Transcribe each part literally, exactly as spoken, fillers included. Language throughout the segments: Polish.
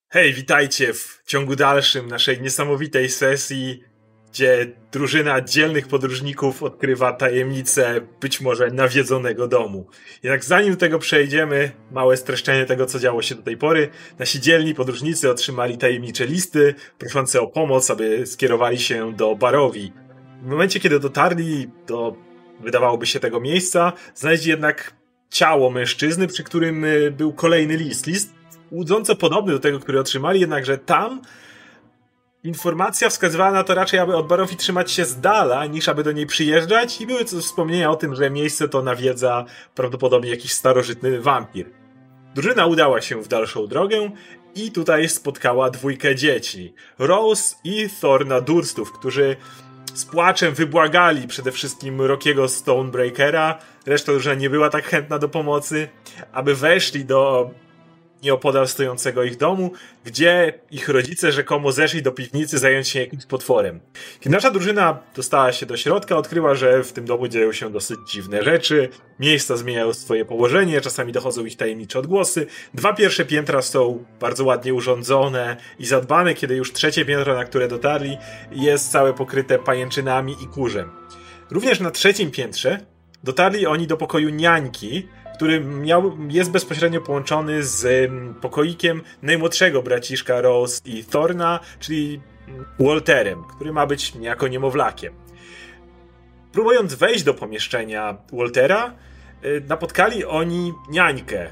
Hej, witajcie w ciągu dalszym naszej niesamowitej sesji, gdzie drużyna dzielnych podróżników odkrywa tajemnicę być może nawiedzonego domu. Jednak zanim do tego przejdziemy, małe streszczenie tego, co działo się do tej pory. Nasi dzielni podróżnicy otrzymali tajemnicze listy proszące o pomoc, aby skierowali się do Barovii. W momencie, kiedy dotarli do, wydawałoby się, tego miejsca, znaleźli jednak ciało mężczyzny, przy którym był kolejny list. List łudząco podobny do tego, który otrzymali, jednakże tam informacja wskazywała na to raczej, aby od Barovii trzymać się z dala, niż aby do niej przyjeżdżać, i były też wspomnienia o tym, że miejsce to nawiedza prawdopodobnie jakiś starożytny wampir. Drużyna udała się w dalszą drogę i tutaj spotkała dwójkę dzieci. Rose i Thorna Durstów, którzy z płaczem wybłagali przede wszystkim Rockiego Stonebreakera, reszta drużyna nie była tak chętna do pomocy, aby weszli do nieopodal stojącego ich domu, gdzie ich rodzice rzekomo zeszli do piwnicy zająć się jakimś potworem. Kiedy nasza drużyna dostała się do środka, odkryła, że w tym domu dzieją się dosyć dziwne rzeczy, miejsca zmieniają swoje położenie, czasami dochodzą ich tajemnicze odgłosy. Dwa pierwsze piętra są bardzo ładnie urządzone i zadbane, kiedy już trzecie piętro, na które dotarli, jest całe pokryte pajęczynami i kurzem. Również na trzecim piętrze dotarli oni do pokoju niańki, który miał, jest bezpośrednio połączony z pokoikiem najmłodszego braciszka Rose i Thorna, czyli Walterem, który ma być niejako niemowlakiem. Próbując wejść do pomieszczenia Waltera, napotkali oni niańkę.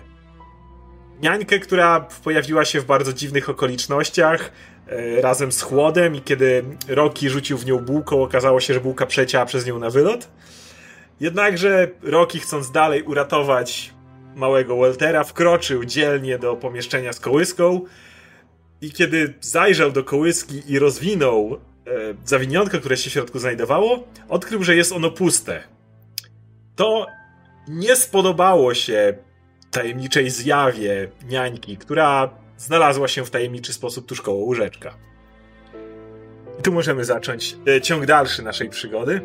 Niańkę, która pojawiła się w bardzo dziwnych okolicznościach, razem z chłodem, i kiedy Rocky rzucił w nią bułką, okazało się, że bułka przecięła przez nią na wylot. Jednakże Rocky, chcąc dalej uratować małego Waltera, wkroczył dzielnie do pomieszczenia z kołyską i kiedy zajrzał do kołyski i rozwinął e, zawiniątko, które się w środku znajdowało, odkrył, że jest ono puste. To nie spodobało się tajemniczej zjawie niańki, która znalazła się w tajemniczy sposób tuż koło łóżeczka. I tu możemy zacząć e, ciąg dalszy naszej przygody.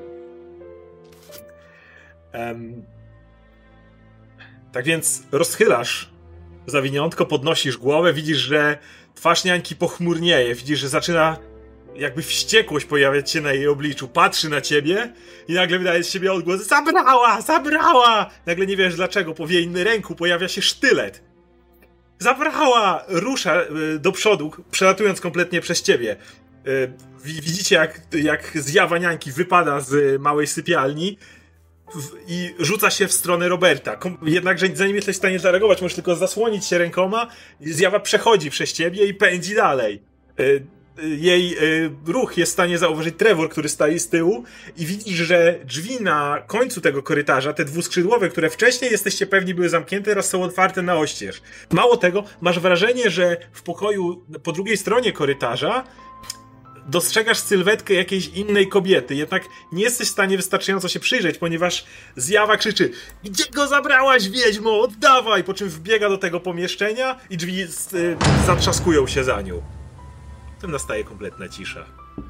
Um, tak więc rozchylasz zawiniątko, podnosisz głowę, widzisz, że twarz niańki pochmurnieje, widzisz, że zaczyna jakby wściekłość pojawiać się na jej obliczu, patrzy na ciebie i nagle wydaje z siebie odgłos: zabrała, zabrała! Nagle nie wiesz dlaczego, po jej ręku pojawia się sztylet. Zabrała! Rusza y, do przodu, przelatując kompletnie przez ciebie. Y, widzicie, jak, jak zjawa niańki wypada z małej sypialni i rzuca się w stronę Roberta. Jednakże zanim jesteś w stanie zareagować, możesz tylko zasłonić się rękoma, zjawa przechodzi przez ciebie i pędzi dalej. Jej ruch jest w stanie zauważyć Trevor, który stoi z tyłu, i widzisz, że drzwi na końcu tego korytarza, te dwuskrzydłowe, które wcześniej jesteście pewni były zamknięte, teraz są otwarte na oścież. Mało tego, masz wrażenie, że w pokoju po drugiej stronie korytarza dostrzegasz sylwetkę jakiejś innej kobiety, jednak nie jesteś w stanie wystarczająco się przyjrzeć, ponieważ zjawa krzyczy: gdzie go zabrałaś, wiedźmo, oddawaj! Po czym wbiega do tego pomieszczenia i drzwi y, zatrzaskują się za nią. Potem nastaje kompletna cisza.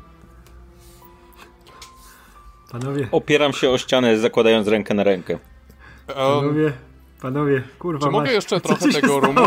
Panowie... Opieram się o ścianę, zakładając rękę na rękę. Um, panowie, panowie, kurwa. Czy mogę jeszcze trochę tego rumu?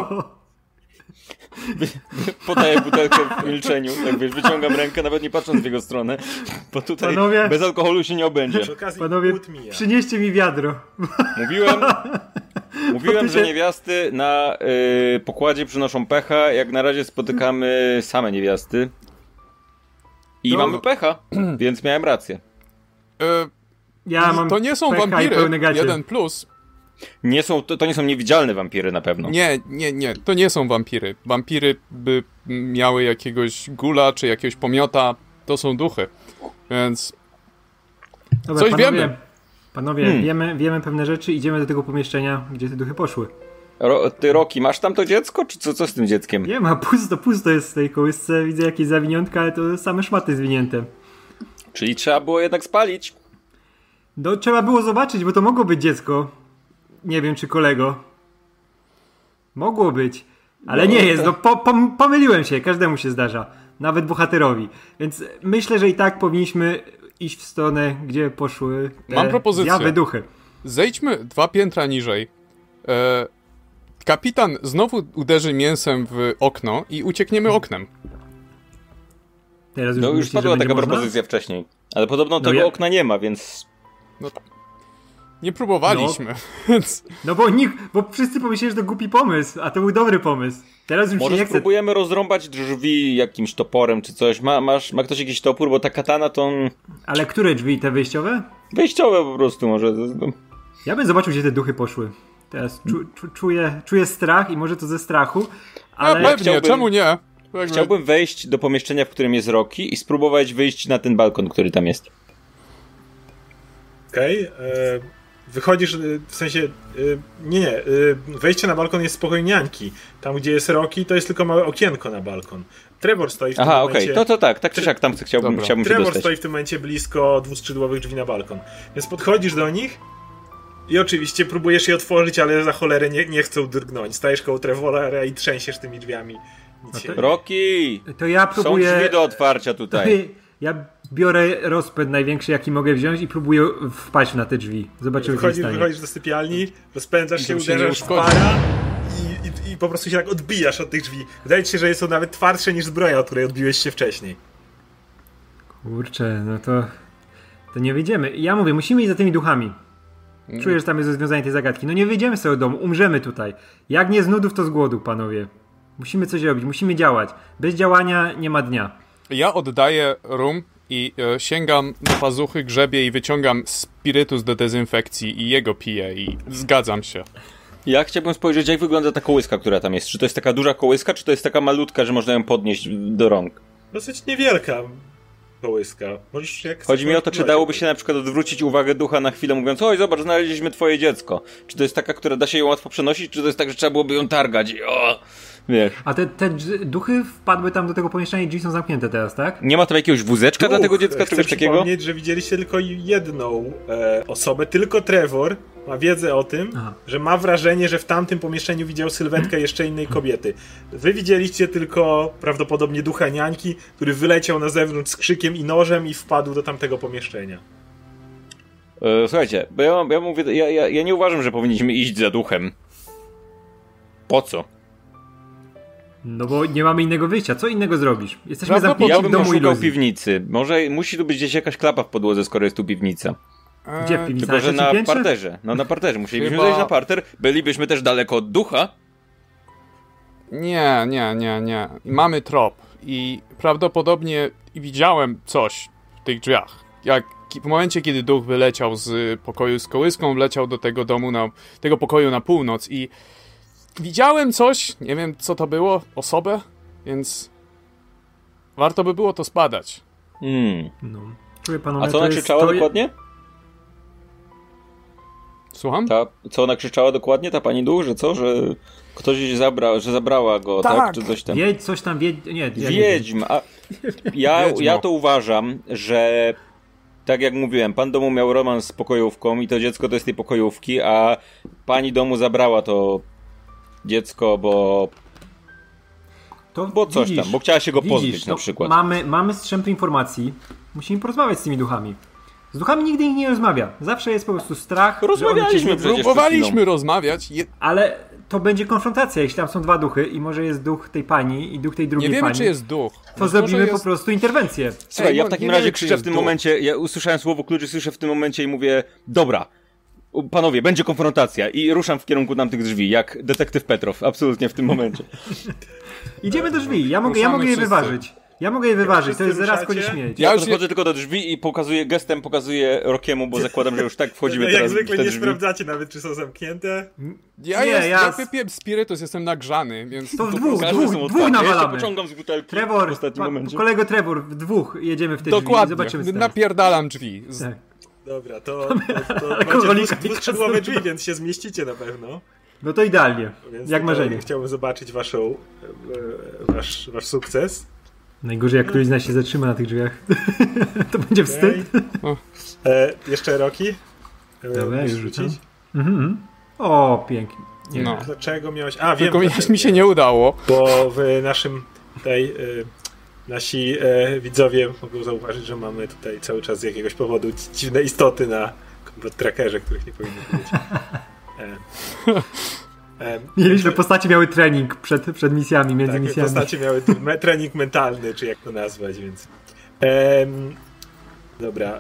Podaję butelkę w milczeniu, tak wiesz, wyciągam rękę, nawet nie patrząc w jego stronę, bo tutaj panowie, bez alkoholu się nie obędzie. Panowie, przynieście mi wiadro. Mówiłem, mówiłem, że niewiasty na y, pokładzie przynoszą pecha, jak na razie spotykamy same niewiasty i no. mamy pecha, więc miałem rację. Y, ja mam to nie są wampiry, jeden plus. Nie są, to, to nie są niewidzialne wampiry na pewno. Nie, nie, nie, to nie są wampiry. Wampiry by miały jakiegoś gula czy jakiegoś pomiota, to są duchy, więc dobra, coś panowie, wiemy. Panowie, hmm. wiemy, wiemy pewne rzeczy, idziemy do tego pomieszczenia, gdzie te duchy poszły. Ro, ty, Rocky, masz tam to dziecko, czy co, co z tym dzieckiem? Nie ma, pusto, pusto jest w tej kołysce, widzę jakieś zawiniątka, ale to same szmaty zwinięte. Czyli trzeba było jednak spalić. No, trzeba było zobaczyć, bo to mogło być dziecko. Nie wiem, czy kolego. Mogło być. Ale no, nie jest. No, po, po, pomyliłem się. Każdemu się zdarza. Nawet bohaterowi. Więc myślę, że i tak powinniśmy iść w stronę, gdzie poszły te Mam propozycję. zjawy duchy. Zejdźmy dwa piętra niżej. E, kapitan znowu uderzy mięsem w okno i uciekniemy oknem. Teraz już no już myśli, padła taka propozycja można? Wcześniej. Ale podobno no tego ja... okna nie ma, więc... No, nie próbowaliśmy, no. więc... No bo nikt, bo wszyscy pomyśleli, że to głupi pomysł, a to był dobry pomysł. Teraz już Może się nie chce... spróbujemy rozrąbać drzwi jakimś toporem czy coś. Ma, masz, ma ktoś jakiś topór, bo ta katana to... Ale które drzwi? Te wyjściowe? Wyjściowe po prostu może. Ja bym zobaczył, gdzie te duchy poszły. Teraz czu, czu, czuję, czuję strach i może to ze strachu, ale... No pewnie, chciałbym, czemu nie? Chciałbym wejść do pomieszczenia, w którym jest Rocky i spróbować wyjść na ten balkon, który tam jest. Okej. Okay, wychodzisz, w sensie... Nie, nie. Wejście na balkon jest z pokoju niańki. Tam, gdzie jest Rocky, to jest tylko małe okienko na balkon. Trevor stoi w tym Aha, momencie... Aha, okej. Okay. To, to tak. Tak czy siak tam chciałbym, chciałbym się Trevor dostać. stoi w tym momencie blisko dwuskrzydłowych drzwi na balkon. Więc podchodzisz do nich i oczywiście próbujesz je otworzyć, ale za cholerę nie, nie chcą drgnąć. Stajesz koło Trevora i trzęsiesz tymi drzwiami. Nic się... Rocky! To ja próbuję... Są drzwi do otwarcia tutaj. Ja biorę rozpęd największy, jaki mogę wziąć i próbuję wpaść na te drzwi. Zobaczymy, co się stanie. Wychodzisz do sypialni, rozpędzasz się, uderzasz w para i, i, i po prostu się tak odbijasz od tych drzwi. Wydaje ci się, że są nawet twardsze niż zbroja, od której odbiłeś się wcześniej. Kurczę, no to... To nie wyjdziemy. Ja mówię, musimy iść za tymi duchami. Czuję, że tam jest rozwiązanie tej zagadki. No nie wyjdziemy sobie do domu, umrzemy tutaj. Jak nie z nudów, to z głodu, panowie. Musimy coś robić, musimy działać. Bez działania nie ma dnia. Ja oddaję rum i e, sięgam do pazuchy, grzebię i wyciągam spirytus do dezynfekcji i jego piję i zgadzam się. Ja chciałbym spojrzeć, jak wygląda ta kołyska, która tam jest. Czy to jest taka duża kołyska, czy to jest taka malutka, że można ją podnieść do rąk? Dosyć niewielka kołyska. Możesz jak Chodzi mi o to, czy dałoby się na przykład odwrócić uwagę ducha na chwilę, mówiąc: oj, zobacz, znaleźliśmy twoje dziecko. Czy to jest taka, która da się ją łatwo przenosić, czy to jest tak, że trzeba byłoby ją targać? O, wiesz. A te, te duchy wpadły tam do tego pomieszczenia i drzwi są zamknięte teraz, tak? Nie ma tam jakiegoś wózeczka Duch. dla tego dziecka, czegoś takiego? Chcę przypomnieć, że widzieliście tylko jedną e, osobę, tylko Trevor ma wiedzę o tym, Aha. że ma wrażenie, że w tamtym pomieszczeniu widział sylwetkę jeszcze innej kobiety. Wy widzieliście tylko prawdopodobnie ducha niańki, który wyleciał na zewnątrz z krzykiem i nożem i wpadł do tamtego pomieszczenia. E, słuchajcie, bo ja, ja mówię, ja, ja, ja nie uważam, że powinniśmy iść za duchem. Po co? No bo nie mamy innego wyjścia. Co innego zrobisz? Jesteśmy zamknięci ja w domu iluzji. Ja bym szukał piwnicy. Może musi tu być gdzieś jakaś klapa w podłodze, skoro jest tu piwnica. Gdzie w piwnicy? Tylko, że na piętrze? parterze. No na parterze. Musielibyśmy Chyba... zejść na parter. Bylibyśmy też daleko od ducha. Nie, nie, nie, nie. Mamy trop. I prawdopodobnie widziałem coś w tych drzwiach. Jak w momencie, kiedy duch wyleciał z pokoju z kołyską, wleciał do tego domu, na, tego pokoju na północ i widziałem coś, nie wiem co to było, osobę, więc warto by było to zbadać. Hmm. No. Czuję, panowie, A co ona krzyczała to... dokładnie? Słucham? Ta, co ona krzyczała dokładnie, ta pani duch, że co, że ktoś zabra, że zabrała go, tak? tak? Czy coś tam? Wiedź, coś tam, wiedź... nie, ja Wiedźm, a ja, ja to uważam, że tak jak mówiłem, pan domu miał romans z pokojówką i to dziecko to jest tej pokojówki, a pani domu zabrała to dziecko, bo to bo coś widzisz, tam, bo chciała się go widzisz, pozbyć na przykład. Mamy, mamy strzęp informacji, musimy porozmawiać z tymi duchami. Z duchami nigdy nikt nie rozmawia. Zawsze jest po prostu strach. Rozmawialiśmy przecież. Próbowaliśmy rozmawiać. Je... Ale to będzie konfrontacja, jeśli tam są dwa duchy i może jest duch tej pani i duch tej drugiej pani. Nie wiemy, pani, czy jest duch. To może zrobimy jest... po prostu interwencję. Słuchaj, Ej, ja w takim razie krzyczę w tym duch. momencie, ja usłyszałem słowo klucz i słyszę w tym momencie i mówię: dobra, panowie, będzie konfrontacja i ruszam w kierunku tamtych drzwi, jak detektyw Petrow, absolutnie w tym momencie. Idziemy do drzwi, ja mogę, ja mogę je wyważyć. Ja mogę je wyważyć, to jest zaraz koniec śmierci. Ja, ja podchodzę je... tylko do drzwi i pokazuję, gestem pokazuję Rockiemu, bo zakładam, że już tak wchodzimy jak teraz Jak zwykle nie drzwi. sprawdzacie nawet, czy są zamknięte. Ja, nie, jest, ja... ja wypiłem spirytus, jestem nagrzany, więc... To w dwóch, dwóch, dwóch, dwóch nawalamy. Ja pociągam z butelki Trevor, w ostatnim momencie. kolego Trevor, w dwóch jedziemy w te Dokładnie. drzwi. Zobaczymy stary. Napierdalam drzwi. Z... Tak. Dobra, to, to, to macie dwuskrzydłowe drzwi, więc się zmieścicie na pewno. No to idealnie, więc jak marzenie. Chciałbym zobaczyć waszą, wasz, wasz sukces. Najgorzej, jak któryś z nas się zatrzyma na tych drzwiach. To będzie wstyd. Okay. E, jeszcze Rocky? Dobra, już rzucić. Mhm. O, pięknie. Nie no. wiem, dlaczego miałeś... A, wiem. Tylko mi się nie udało. Bo w naszym tutaj... Y, nasi e, widzowie mogą zauważyć, że mamy tutaj cały czas z jakiegoś powodu dziwne istoty na combat trackerze, których nie powinno być. E. Mieliśmy, postacie miały trening przed, przed misjami, między tak, misjami. Postacie miały me- trening mentalny, czy jak to nazwać, więc... Um, dobra.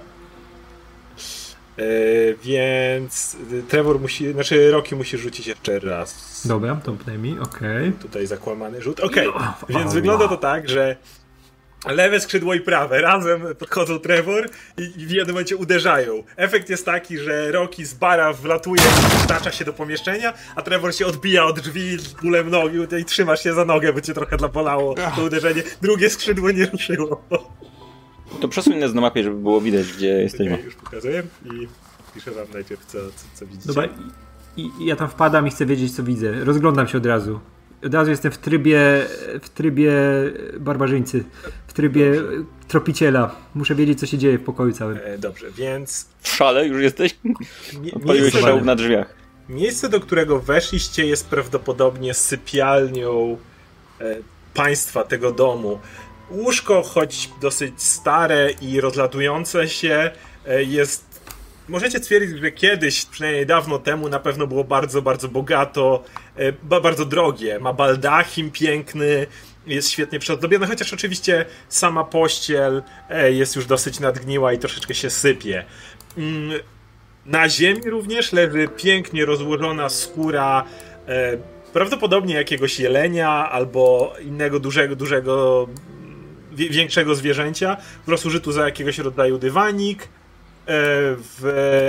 E, więc Trevor musi, znaczy Rocky musi rzucić jeszcze raz. Dobra, to przynajmniej, okej. Okay. Tutaj zakłamany rzut. Okej, okay. No, więc oh, wygląda wow. to tak, że lewe skrzydło i prawe razem podchodzą Trevor i, i w jednym momencie uderzają. Efekt jest taki, że Rocky z bara wlatuje, wtacza się do pomieszczenia, a Trevor się odbija od drzwi z bólem nogi i trzymasz się za nogę, bo cię trochę zapolało to uderzenie. Drugie skrzydło nie ruszyło. To przesuń nas na mapie, żeby było widać, gdzie jesteśmy. Okay, już pokazuję i piszę wam najpierw, co, co, co widzicie. Dobra, i, i ja tam wpadam i chcę wiedzieć, co widzę. Rozglądam się od razu. Od razu jestem w trybie w trybie barbarzyńcy, w trybie dobrze. Tropiciela. Muszę wiedzieć, co się dzieje w pokoju całym. E, dobrze, więc... W szale już jesteś? Odpaliłeś szał na drzwiach. Miejsce, do którego weszliście, jest prawdopodobnie sypialnią e, państwa tego domu. Łóżko, choć dosyć stare i rozlatujące się, e, jest... Możecie stwierdzić, że kiedyś, przynajmniej dawno temu, na pewno było bardzo, bardzo bogato, e, bardzo drogie. Ma baldachim piękny, jest świetnie przyozdobiony, chociaż oczywiście sama pościel e, jest już dosyć nadgniła i troszeczkę się sypie. Mm, na ziemi również leży pięknie rozłożona skóra e, prawdopodobnie jakiegoś jelenia albo innego dużego, dużego, wie, większego zwierzęcia. Po prostu użyto za jakiegoś rodzaju dywanik. W,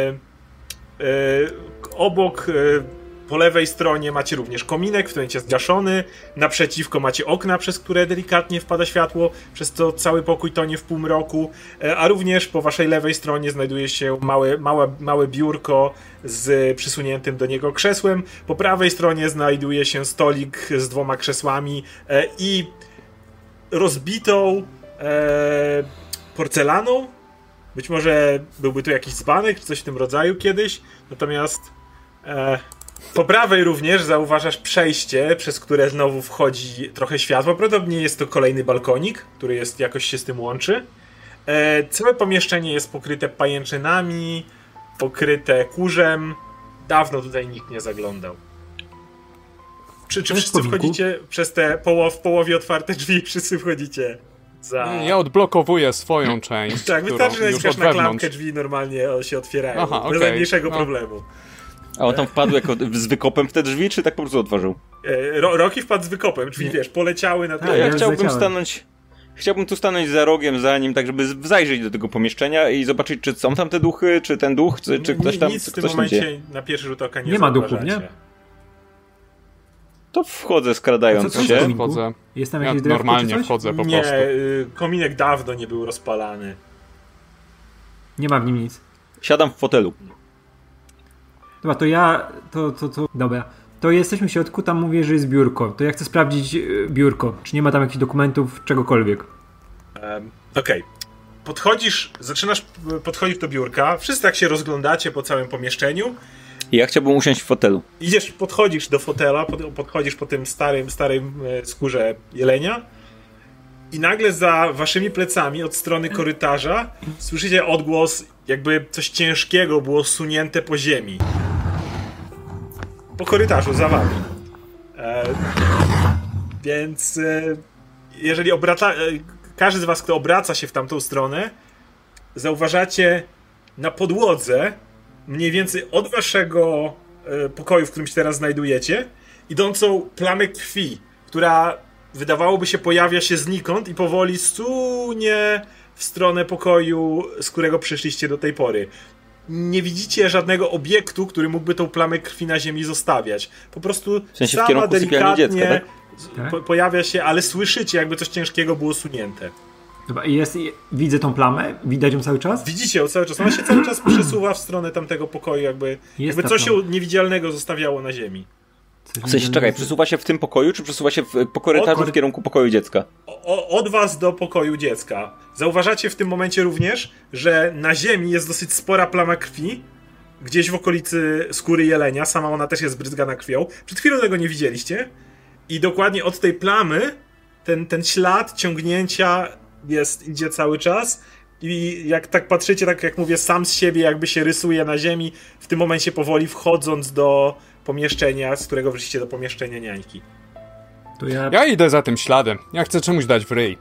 e, obok, e, po lewej stronie macie również kominek, w którym jest zgaszony. Naprzeciwko macie okna, przez które delikatnie wpada światło, przez co cały pokój tonie w półmroku. E, a również po waszej lewej stronie znajduje się małe, małe, małe biurko z przysuniętym do niego krzesłem. Po prawej stronie znajduje się stolik z dwoma krzesłami e, i rozbitą e, porcelaną. Być może byłby tu jakiś dzbanek, czy coś w tym rodzaju kiedyś, natomiast e, po prawej również zauważasz przejście, przez które znowu wchodzi trochę światła. Prawdopodobnie jest to kolejny balkonik, który jest, jakoś się z tym łączy. E, całe pomieszczenie jest pokryte pajęczynami, pokryte kurzem. Dawno tutaj nikt nie zaglądał. Czy, czy wszyscy wchodzicie przez te połow, w połowie otwarte drzwi? Wszyscy wchodzicie? Za... Ja odblokowuję swoją część. Tak, wystarczy, że naciskasz na klamkę, drzwi normalnie się otwierają. Aha, bez okay. najmniejszego no. problemu. A on tam wpadł jako z wykopem w te drzwi, czy tak po prostu otworzył? Ro- Rocky wpadł z wykopem, drzwi, wiesz, poleciały na... Ja, ja chciałbym zleciałem. stanąć... Chciałbym tu stanąć za rogiem za nim, tak żeby zajrzeć do tego pomieszczenia i zobaczyć, czy są tam te duchy, czy ten duch, czy, czy ktoś tam... Nic w tym ktoś momencie na pierwszy rzut oka nie Nie ma duchów, nie? To wchodzę skradając co, co się. Wchodzę. Jest tam ja jakieś normalnie wchodzę po nie, prostu. Nie, kominek dawno nie był rozpalany. Nie ma w nim nic. Siadam w fotelu. Dobra, to ja... To, to, to... Dobra. To jesteśmy w środku, tam mówię, że jest biurko. To ja chcę sprawdzić biurko. Czy nie ma tam jakichś dokumentów, czegokolwiek. Um, Okej. Okay. Podchodzisz, zaczynasz podchodzić do biurka. Wszyscy tak się rozglądacie po całym pomieszczeniu. Ja chciałbym usiąść w fotelu. Idziesz, podchodzisz do fotela, pod, podchodzisz po tym starym, starym skórze jelenia i nagle za waszymi plecami od strony korytarza słyszycie odgłos, jakby coś ciężkiego było sunięte po ziemi. Po korytarzu, za wami. E, więc e, jeżeli obraca, e, każdy z was, kto obraca się w tamtą stronę, zauważacie na podłodze mniej więcej od waszego e, pokoju, w którym się teraz znajdujecie, idącą plamę krwi, która wydawałoby się pojawia się znikąd i powoli sunie w stronę pokoju, z którego przyszliście do tej pory. Nie widzicie żadnego obiektu, który mógłby tą plamę krwi na ziemi zostawiać. Po prostu w sensie sama w kierunku sypialni delikatnie dziecka, tak? po, pojawia się, ale słyszycie, jakby coś ciężkiego było sunięte. Dobra, jest, widzę tą plamę? Widać ją cały czas? Widzicie ją cały czas. Ona się cały czas przesuwa w stronę tamtego pokoju, jakby, jakby coś ją niewidzialnego zostawiało na ziemi. W sensie, czekaj, przesuwa się w tym pokoju, czy przesuwa się w, po korytarzu od, w kierunku pokoju dziecka? O, od was do pokoju dziecka. Zauważacie w tym momencie również, że na ziemi jest dosyć spora plama krwi, gdzieś w okolicy skóry jelenia, sama ona też jest bryzgana krwią. Przed chwilą tego nie widzieliście. I dokładnie od tej plamy ten, ten ślad ciągnięcia jest, idzie cały czas. I jak tak patrzycie, tak jak mówię, sam z siebie jakby się rysuje na ziemi, w tym momencie powoli wchodząc do pomieszczenia, z którego wrócicie do pomieszczenia niańki. To ja... Ja idę za tym śladem. Ja chcę czemuś dać w ryj.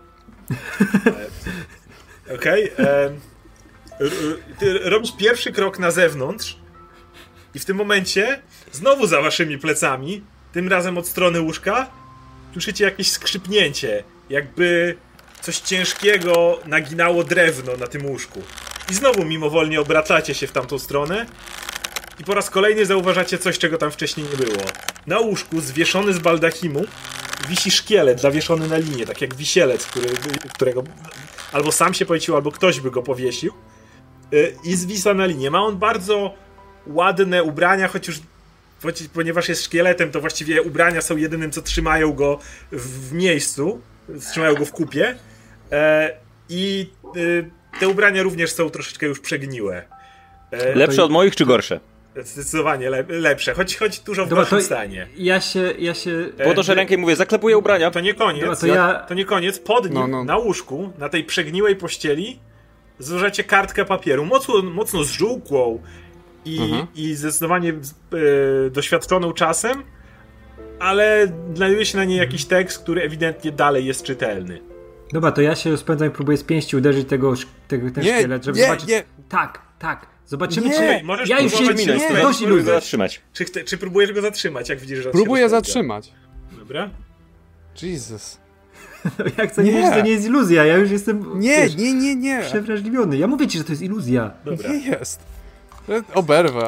Okej. Okay, ty robisz pierwszy krok na zewnątrz i w tym momencie znowu za waszymi plecami, tym razem od strony łóżka, słyszycie jakieś skrzypnięcie, jakby coś ciężkiego naginało drewno na tym łóżku. I znowu mimowolnie obracacie się w tamtą stronę i po raz kolejny zauważacie coś, czego tam wcześniej nie było. Na łóżku, zwieszony z baldachimu, wisi szkielet zawieszony na linie, tak jak wisielec, który, którego albo sam się powiesił, albo ktoś by go powiesił. I zwisa na linie. Ma on bardzo ładne ubrania, choć już ponieważ jest szkieletem, to właściwie ubrania są jedynym, co trzymają go w miejscu, trzymają go w kupie. I te ubrania również są troszeczkę już przegniłe. Lepsze od moich czy gorsze? Zdecydowanie lep- lepsze, choć, choć dużo w Dobra, gorszym to stanie. Ja się, ja się... Podnoszę rękę i mówię, zaklepuję ubrania. To nie koniec, Dobra, to, ja... to nie koniec. Pod nim, no, no. na łóżku, na tej przegniłej pościeli, złożycie kartkę papieru, mocno, mocno zżółkłą i, mhm. i zdecydowanie e, doświadczoną czasem, ale znajduje się na niej jakiś tekst, który ewidentnie dalej jest czytelny. Dobra, to ja się rozpędzam i próbuję z pięści uderzyć tego, tego ten nie, szkielet, żeby nie, zobaczyć... Nie. Tak, tak. Zobaczymy, nie. czy... Możesz ja już się próbować nie, się dość iluzji. zatrzymać. Czy, chce, czy próbujesz go zatrzymać, jak widzisz, że Próbuję zatrzymać. Dobra. Jesus. No jak chcę nie wiedzieć, że to nie jest iluzja, ja już jestem... Nie, wiesz, nie, nie, nie. przewrażliwiony. Ja mówię ci, że to jest iluzja. Dobra. Nie jest. Oberwa.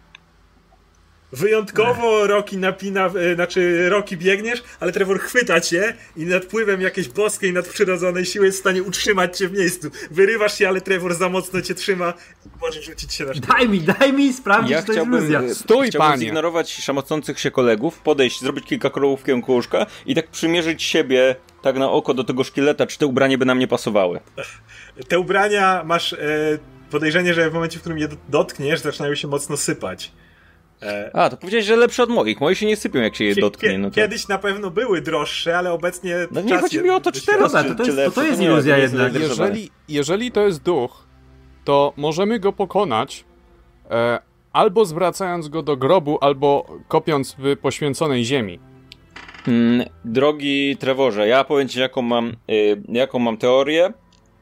Wyjątkowo Rocky napina, znaczy Rocky biegniesz, ale Trevor chwyta cię i nad wpływem jakiejś boskiej, nadprzyrodzonej siły jest w stanie utrzymać cię w miejscu. Wyrywasz się, ale Trevor za mocno cię trzyma i możesz rzucić się na sztylet. Daj mi, daj mi sprawdzić, Ja że to jest iluzja. Stój, chciałbym panie. zignorować szamocących się kolegów, podejść, zrobić kilka kroków w kierunku łóżka i tak przymierzyć siebie tak na oko do tego szkieleta, czy te ubrania by nam nie pasowały. Te ubrania masz e, podejrzenie, że w momencie, w którym je dotkniesz, zaczynają się mocno sypać. E, A, to powiedziałeś, że lepsze od moich. Moje się nie sypią, jak się je dotknie. No to... Kiedyś na pewno były droższe, ale obecnie... No nie chodzi mi o to, czy teraz, Dobra, czy, to to czy jest- lepsze. to to jest nie, iluzja nie jednak. zainteresowane. Jeżeli, jeżeli to jest duch, to możemy go pokonać e, albo zwracając go do grobu, albo kopiąc w poświęconej ziemi. Mm, drogi Trevorze, ja powiem ci, jaką mam, y, jaką mam teorię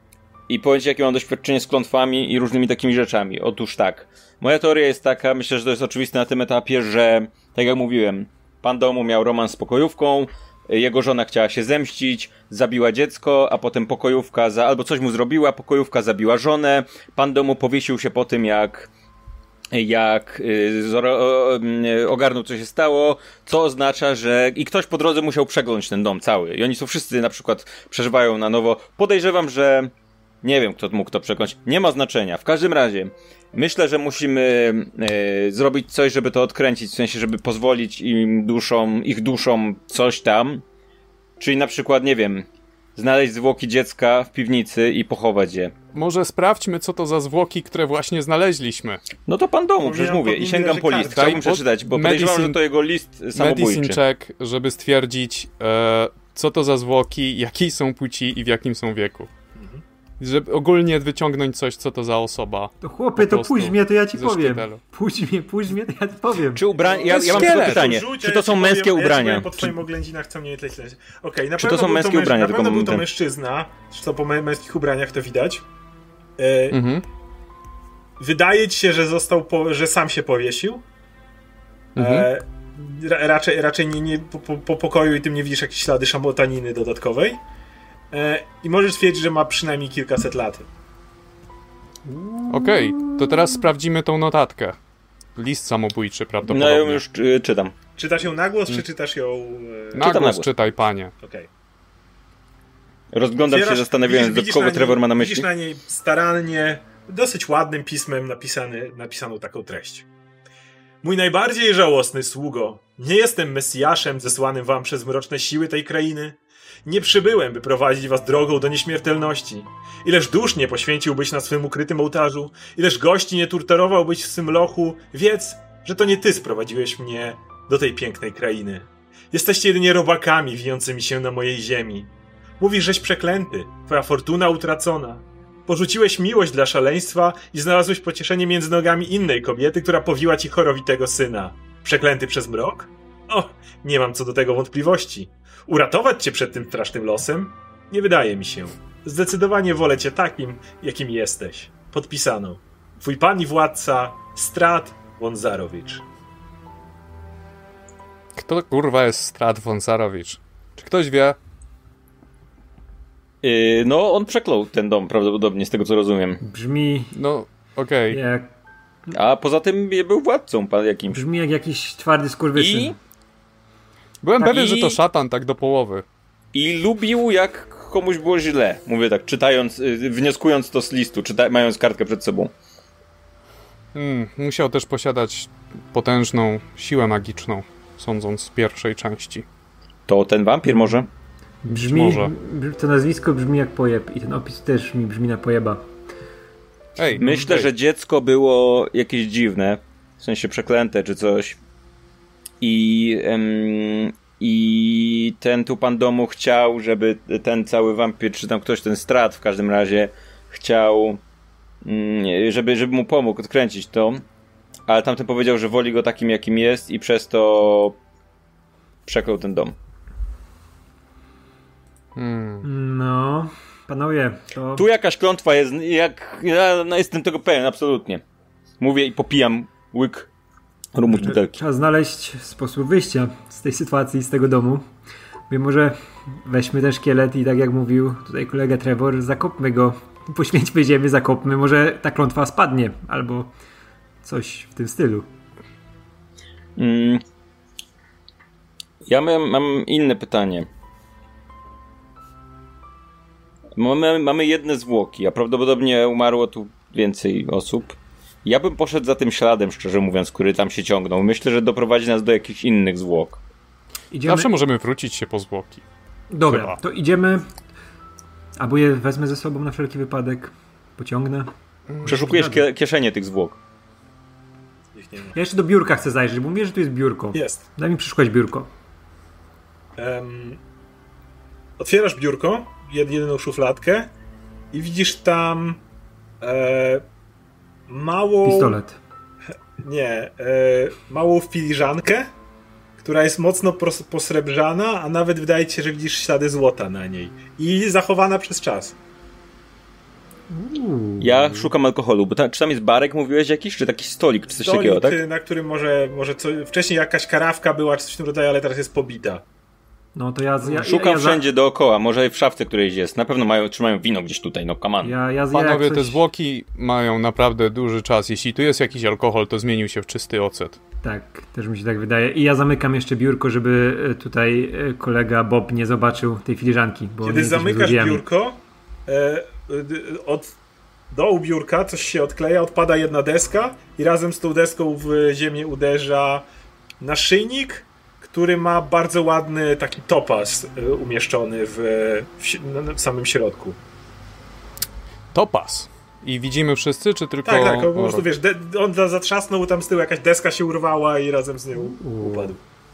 i powiem ci, jakie mam doświadczenie z klątwami i różnymi takimi rzeczami. Otóż tak, moja teoria jest taka, myślę, że to jest oczywiste na tym etapie, że, tak jak mówiłem, pan domu miał romans z pokojówką, jego żona chciała się zemścić, zabiła dziecko, a potem pokojówka za, albo coś mu zrobiła, pokojówka zabiła żonę, pan domu powiesił się po tym, jak jak y, zoro, y, ogarnął, co się stało, co oznacza, że i ktoś po drodze musiał przeglądać ten dom cały. I oni są wszyscy na przykład przeżywają na nowo. Podejrzewam, że nie wiem, kto mógł to przekonać. Nie ma znaczenia. W każdym razie myślę, że musimy y, zrobić coś, żeby to odkręcić, w sensie, żeby pozwolić im duszom, ich duszom coś tam. Czyli na przykład, nie wiem, znaleźć zwłoki dziecka w piwnicy i pochować je. Może sprawdźmy, co to za zwłoki, które właśnie znaleźliśmy. No to pan domu, przecież Pomijam- mówię, i pomijam, sięgam że po list. kartka. Chciałbym Daj, przeczytać, bo medicine- podejrzewam, że to jego list samobójczy. Medicine check, żeby stwierdzić, e, co to za zwłoki, jakiej są płci i w jakim są wieku. Żeby ogólnie wyciągnąć coś, co to za osoba. To chłopie, Po to prostu puść mnie, to ja ci ze powiem. szpitalu. Puść mnie, puść mnie, to ja ci powiem. Czy ubrania... Ja, To jest ja mam tylko szkielet. pytanie. Rzuć, Czy a to ja są ci męskie powiem, a ja ci ubrania? powiem po twoim oględzinach, co mniej tyle. Okej, na Czy to pewno są był męskie męż- ubrania? Na Tylko pewno był to ten- mężczyzna, co po mę- męskich ubraniach to widać. E, Mhm. Wydaje ci się, że został, po, że sam się powiesił. Mhm. E, ra, raczej raczej nie, nie, po, po, po pokoju i tym nie widzisz jakieś ślady szamotaniny dodatkowej. E, I możesz stwierdzić, że ma przynajmniej kilkaset lat. Okej, to teraz sprawdzimy tą notatkę. List samobójczy No prawdopodobnie. ja ją już y, czytam. Czytasz ją na głos, czy czytasz ją... E... Na Czytam na głos głos. czytaj, panie. Okej. Rozglądam się, Otwierasz, zastanawiając, widzisz- do kogo widzisz na Trevor niej- ma na Widzisz myśli. na niej starannie, dosyć ładnym pismem napisany, napisaną taką treść. Mój najbardziej żałosny sługo, nie jestem Mesjaszem zesłanym wam przez mroczne siły tej krainy. Nie przybyłem, by prowadzić was drogą do nieśmiertelności. Ileż dusz nie poświęciłbyś na swym ukrytym ołtarzu, ileż gości nie torturowałbyś w swym lochu, wiedz, że to nie ty sprowadziłeś mnie do tej pięknej krainy. Jesteście jedynie robakami wijącymi się na mojej ziemi. Mówisz, żeś przeklęty, twoja fortuna utracona. Porzuciłeś miłość dla szaleństwa i znalazłeś pocieszenie między nogami innej kobiety, która powiła ci chorowitego syna. Przeklęty przez mrok? O, nie mam co do tego wątpliwości. Uratować cię przed tym strasznym losem? Nie wydaje mi się. Zdecydowanie wolę cię takim, jakim jesteś. Podpisano. Twój pan i władca Strahd Wąsarowicz. Kto kurwa jest Strahd Wąsarowicz? Czy ktoś wie? Yy, no, on przeklął ten dom prawdopodobnie, z tego co rozumiem. Brzmi No, okej. Okay. jak... A poza tym był władcą pan jakimś. Brzmi jak jakiś twardy skurwysyn. I... Byłem Tak. pewien, I- że to szatan tak do połowy. I lubił, jak komuś było źle. Mówię tak, czytając, yy, wnioskując to z listu, czyta- mając kartkę przed sobą. Hmm, musiał też posiadać potężną siłę magiczną, sądząc z pierwszej części. To ten wampir może? Brzmi, może. b- to nazwisko brzmi jak pojeb i ten opis też mi brzmi na pojeba. Ej, Myślę, ej. że dziecko było jakieś dziwne, w sensie przeklęte czy coś. I, em, i ten tu pan domu chciał, żeby ten cały wampir, czy tam ktoś, ten Strahd w każdym razie, chciał, mm, żeby, żeby mu pomógł odkręcić to. Ale tamten powiedział, że woli go takim, jakim jest i przez to przeklął ten dom. Hmm. No, panowie, to... Tu jakaś klątwa jest, jak ja no jestem tego pewien, absolutnie. Mówię i popijam łyk rumu z butelki. Trzeba znaleźć sposób wyjścia z tej sytuacji, z tego domu. Wiem, może weźmy ten szkielet i tak jak mówił tutaj kolega Trevor, zakopmy go, poświęćmy ziemię, zakopmy, może ta klątwa spadnie, albo coś w tym stylu. Mm. Ja mam, mam inne pytanie. Mamy, mamy jedne zwłoki, a prawdopodobnie umarło tu więcej osób. Ja bym poszedł za tym śladem, szczerze mówiąc, który tam się ciągnął. Myślę, że doprowadzi nas do jakichś innych zwłok. Idziemy... Zawsze możemy wrócić się po zwłoki. Dobra, Chyba. to idziemy, albo je wezmę ze sobą na wszelki wypadek, pociągnę. Przeszukujesz kie- kieszenie tych zwłok. Ich nie ma. Ja jeszcze do biurka chcę zajrzeć, bo mówię, że tu jest biurko. Jest. Daj mi przeszukać biurko. Um, otwierasz biurko, jed, jedyną szufladkę i widzisz tam e, małą... Pistolet. Nie, e, małą filiżankę, która jest mocno pros- posrebrzana, a nawet wydaje ci się, że widzisz ślady złota na niej. I zachowana przez czas. Uuu. Ja szukam alkoholu, bo ta, czy tam jest barek, mówiłeś jakiś, czy taki stolik, czy coś Stolik, takiego, tak? na którym może, może co, wcześniej jakaś karawka była, czy coś w tym rodzaju, ale teraz jest pobita. No to ja... ja Szukam ja, ja wszędzie dookoła, może w szafce którejś jest. Na pewno mają, trzymają wino gdzieś tutaj, no come on. Ja, ja, ja Panowie, jak te coś... zwłoki mają naprawdę duży czas. Jeśli tu jest jakiś alkohol, to zmienił się w czysty ocet. Tak, też mi się tak wydaje. I ja zamykam jeszcze biurko, żeby e, tutaj e, kolega Bob nie zobaczył tej filiżanki. Bo nie Kiedy jesteśmy zamykasz złodziejami. biurko, e, d- od dołu biurka coś się odkleja, odpada jedna deska i razem z tą deską w ziemię uderza naszyjnik, który ma bardzo ładny taki topaz e, umieszczony w, w, si- na- w samym środku. Topaz. I widzimy wszyscy, czy tylko... Tak, tak, po prostu wiesz, de- on za- zatrzasnął, tam z tyłu jakaś deska się urwała i razem z nią upadł.